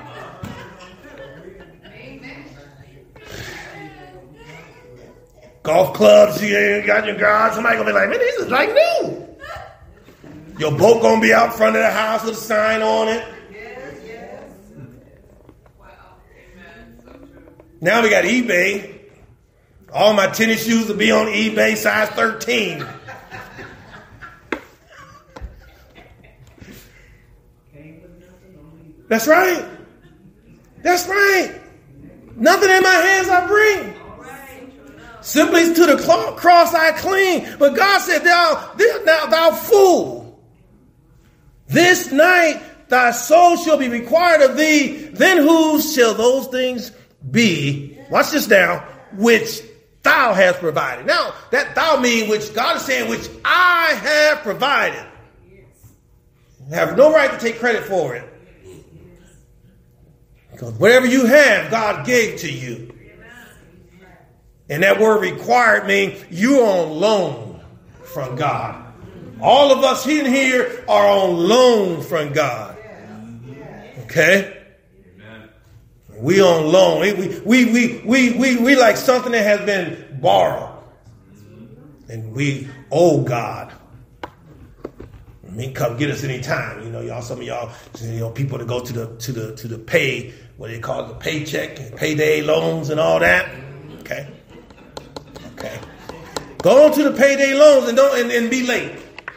Golf clubs, you got your garage. Somebody going to be like, man, this is like new. Your boat going to be out front of the house with a sign on it. Yes, yes. Wow. Amen. So true. Now we got eBay. All my tennis shoes will be on eBay, size thirteen. That's right. That's right. Nothing in my hands I bring. Simply to the cross I cling. But God said, thou, thou, thou fool, this night thy soul shall be required of thee. Then whose shall those things be? Watch this now. Which thou thou hast provided. Now, that thou means which God is saying, which I have provided. You have no right to take credit for it. Because whatever you have, God gave to you. And that word required means you're on loan from God. All of us in here are on loan from God. Okay? We on loan. We, we, we, we, we, we like something that has been borrowed. And we owe God. I mean, come get us anytime. You know, y'all, some of y'all, you know, people that go to the, to the, to the pay, what they call it, the paycheck and payday loans and all that. Okay. Okay. Go on to the payday loans and don't, and, and be late.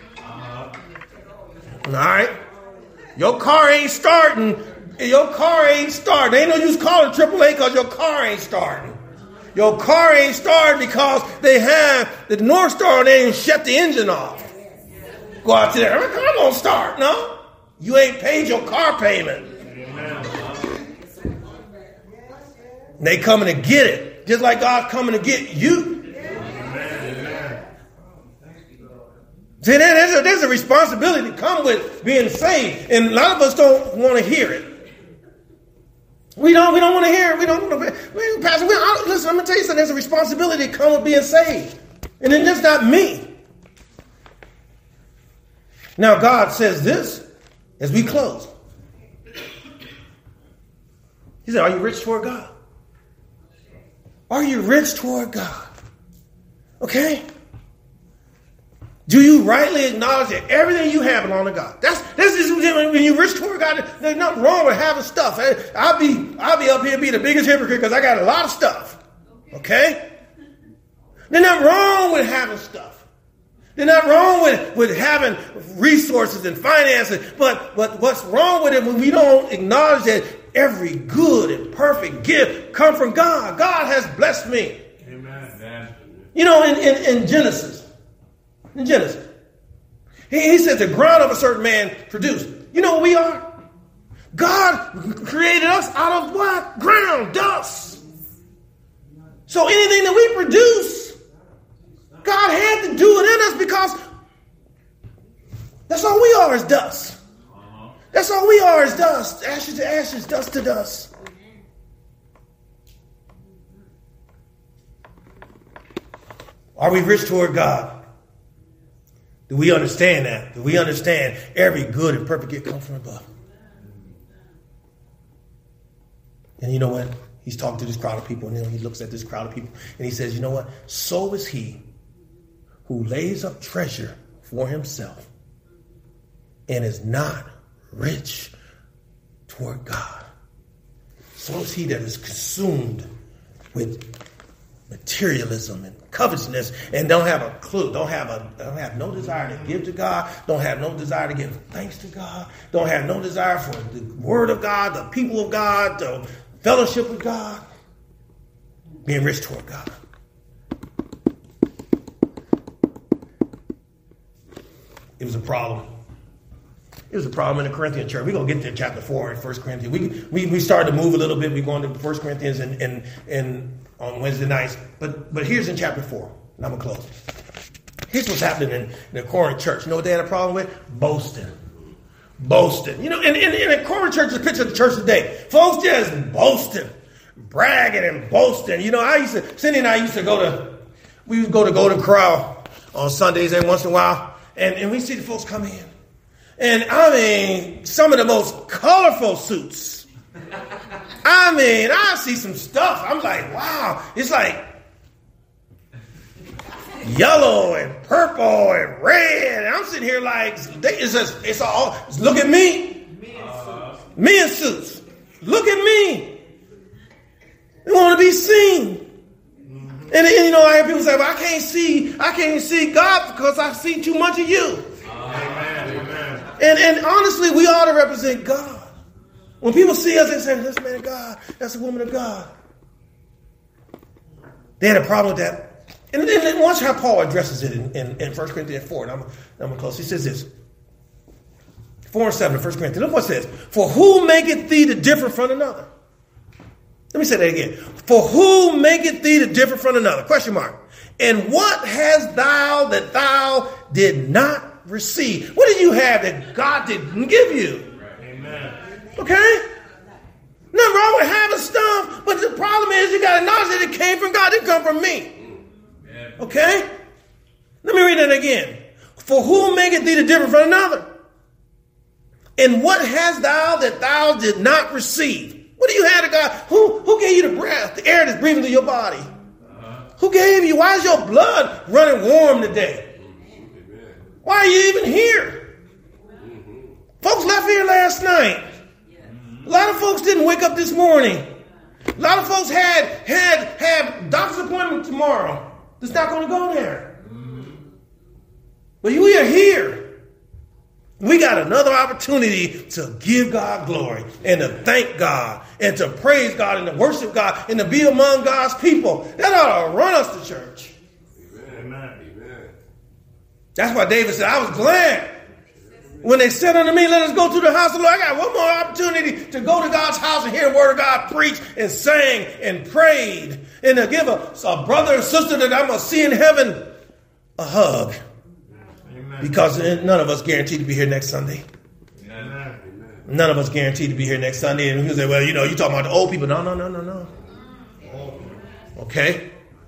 All right. Your car ain't starting. Your car ain't starting. They ain't no use calling triple A because your car ain't starting. Your car ain't starting because they have the North Star and they ain't shut the engine off. Go out to there. Come on, start. No. You ain't paid your car payment. And they coming to get it. Just like God's coming to get you. See, there's a, there's a responsibility to come with being saved. And a lot of us don't want to hear it. We don't, we don't want to hear it. We don't want to, we, Pastor, we, I, listen, I'm going to tell you something. There's a responsibility to come with being saved. And then that's not me. Now, God says this as we close. He said, are you rich toward God? Are you rich toward God? Okay? Do you rightly acknowledge that everything you have belongs to God? That's this is when you're rich toward God. There's nothing wrong with having stuff. I'll be I'll be up here be the biggest hypocrite because I got a lot of stuff. Okay? There's nothing wrong with having stuff. There's nothing wrong with, with having resources and finances. But but what's wrong with it when we don't acknowledge that every good and perfect gift come from God? God has blessed me. Amen. You know, in, in, in Genesis. In Genesis, he, he said the ground of a certain man produced. You know what we are? God created us out of what? Ground, dust. So anything that we produce, God had to do it in us because that's all we are is dust. That's all we are is dust. Ashes to ashes, dust to dust. Are we rich toward God? Do we understand that? Do we understand every good and perfect gift comes from above? And you know what? He's talking to this crowd of people, and then he looks at this crowd of people, and he says, you know what? So is he who lays up treasure for himself and is not rich toward God. So is he that is consumed with materialism and covetousness and don't have a clue, don't have a don't have no desire to give to God, don't have no desire to give thanks to God, don't have no desire for the word of God, the people of God, the fellowship with God, being rich toward God. It was a problem. It was a problem in the Corinthian church. We're going to get to chapter four in First Corinthians. We, we we started to move a little bit. We're going to First Corinthians and, and, and on Wednesday nights. But but here's in chapter four. And I'm going to close. Here's what's happening in, in the Corinth church. You know what they had a problem with? Boasting. Boasting. You know, in, in, in the Corinth church, the picture of the church today. Folks just boasting. Bragging and boasting. You know, I used to, Cindy and I used to go to, we would go to Golden Corral on Sundays every once in a while. And, and we see the folks come in. And I mean, some of the most colorful suits. I mean, I see some stuff. I'm like, wow. It's like yellow and purple and red. And I'm sitting here like, they, it's just, it's all, look at me. Uh, me in suits. Look at me. They want to be seen. And, and you know, I hear people say, well, I can't see, I can't see God because I see too much of you. Amen. Amen. And, and honestly, we ought to represent God. When people see us, they say, that's a man of God. That's a woman of God. They had a problem with that. And, and, and watch how Paul addresses it in, in, in First Corinthians four. And I'm, I'm going to close. He says this. four and seven of First Corinthians. Look what it says. For who maketh thee to differ from another? Let me say that again. For who maketh thee to differ from another? Question mark. And what hast thou that thou did not receive? What did you have that God didn't give you? Amen. Okay? Nothing wrong with having stuff, but the problem is you got to acknowledge that it came from God, it didn't come from me. Okay? Let me read that again. For who maketh thee to differ from another? And what hast thou that thou did not receive? What do you have to God? Who, who gave you the breath, the air that's breathing through your body? Uh-huh. Who gave you? Why is your blood running warm today? Why are you even here? Mm-hmm. Folks left here last night. A lot of folks didn't wake up this morning. A lot of folks had had had doctor's appointment tomorrow. That's not going to go there. Mm-hmm. But we are here. We got another opportunity to give God glory and to thank God and to praise God and to worship God and to be among God's people. That ought to run us to church. Amen. Amen. That's why David said, I was glad when they said unto me, let us go to the house of the Lord. I got one more opportunity to go to God's house and hear the word of God preached and sang and prayed and to give a, a brother and sister that I'm going to see in heaven a hug. Because none of us guaranteed to be here next Sunday. Amen. None of us guaranteed to be here next Sunday. And you say, well, you know, you're talking about the old people. No, no, no, no, no. Okay.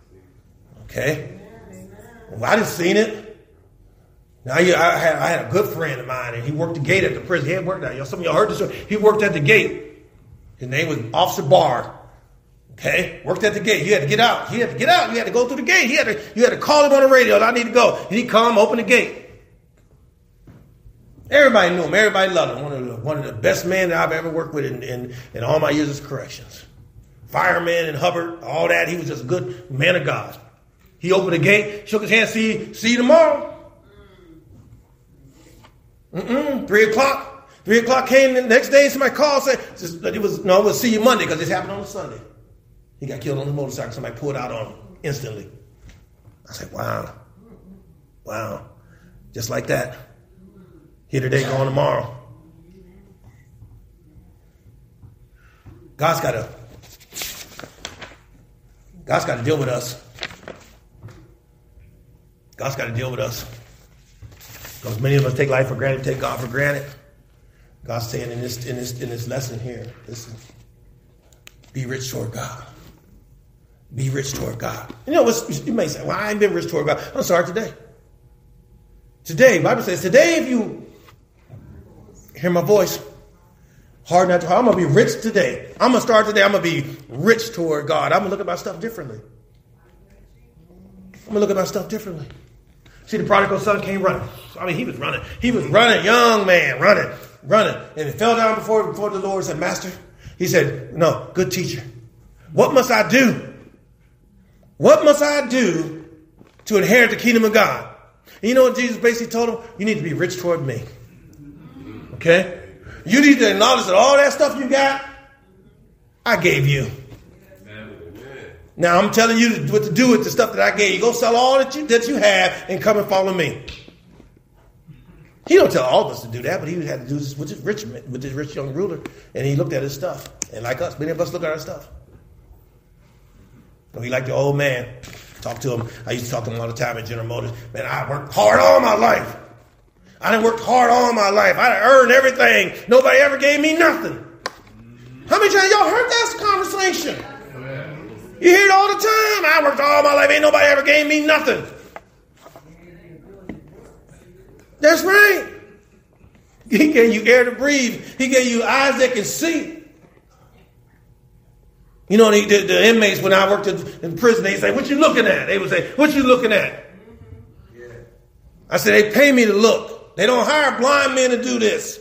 Okay. Well, I didn't seen it. Now, you, I, had, I had a good friend of mine, and he worked the gate at the prison. He had worked out. Some of y'all heard this. He worked at the gate. His name was Officer Barr. Okay, worked at the gate. You had to get out. He had to get out. You had to go through the gate. He had to. You had to call him on the radio. I need to go. And he'd come, open the gate. Everybody knew him. Everybody loved him. One of the, one of the best men that I've ever worked with in, in, in all my years of corrections. Fireman and Hubbard, all that. He was just a good man of God. He opened the gate, shook his hand, see, see you tomorrow. Mm-mm. Three o'clock. Three o'clock came the next day. Somebody called, said, it was, no, we'll see you Monday because this happened on a Sunday. He got killed on the motorcycle. Somebody pulled out on him instantly. I said, wow. Wow. Just like that. Here today, gone tomorrow. God's got to God's got to deal with us. God's got to deal with us. Because many of us take life for granted, take God for granted. God's saying in this in this in this lesson here, listen, be rich toward God. Be rich toward God. You know, you may say, well, I ain't been rich toward God. I'm sorry, today. Today, the Bible says, today if you hear my voice, hard not to hard, I'm going to be rich today. I'm going to start today. I'm going to be rich toward God. I'm going to look at my stuff differently. I'm going to look at my stuff differently. See, the prodigal son came running. I mean, he was running. He was running, young man, running, running. And he fell down before, before the Lord and said, Master, he said, no, good teacher. What must I do? What must I do to inherit the kingdom of God? And you know what Jesus basically told him? You need to be rich toward me. Okay? You need to acknowledge that all that stuff you got, I gave you. Now I'm telling you what to do with the stuff that I gave you. Go sell all that you that you have and come and follow me. He don't tell all of us to do that, but he had to do this with this rich with this rich young ruler, and he looked at his stuff. And like us, many of us look at our stuff. So he like the old man. Talk to him. I used to talk to him all the time at General Motors. Man, I worked hard all my life. I done worked hard all my life. I done earned everything. Nobody ever gave me nothing. How many times y'all heard that conversation? You hear it all the time. I worked all my life. Ain't nobody ever gave me nothing. That's right. He gave you air to breathe. He gave you eyes that can see. You know, the, the, the inmates, when I worked in, in prison, they say, what you looking at? They would say, what you looking at? Yeah. I said, they pay me to look. They don't hire blind men to do this.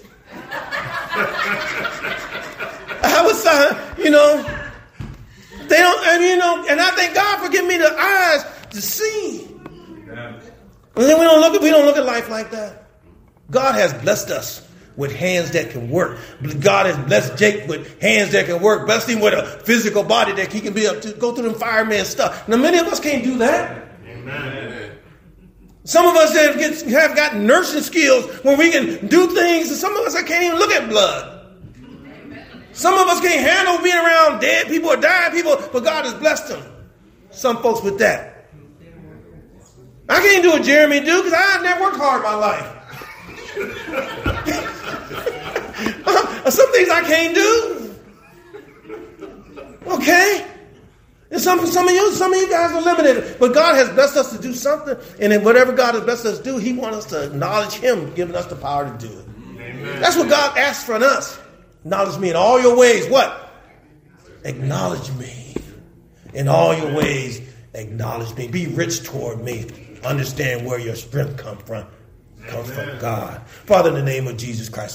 I was, uh, you know, they don't, and you know, and I thank God for giving me the eyes to see. Yeah. And then we don't look at, we don't look at life like that. God has blessed us with hands that can work. God has blessed Jake with hands that can work. Blessed him with a physical body that he can be able to go through them fireman stuff. Now, many of us can't do that. Amen. Some of us have, get, have got nursing skills where we can do things, and some of us I can't even look at blood. Some of us can't handle being around dead people or dying people, but God has blessed them. Some folks with that. I can't do what Jeremy do because I never worked hard in my life. Some things I can't do. Okay? And some, some of you, some of you guys are limited. But God has blessed us to do something. And in whatever God has blessed us to do, he wants us to acknowledge him, giving us the power to do it. Amen. That's what God asks from us. Acknowledge me in all your ways. What? Acknowledge me. In all your ways, acknowledge me. Be rich toward me. Understand where your strength comes from. Comes from God. Father, in the name of Jesus Christ.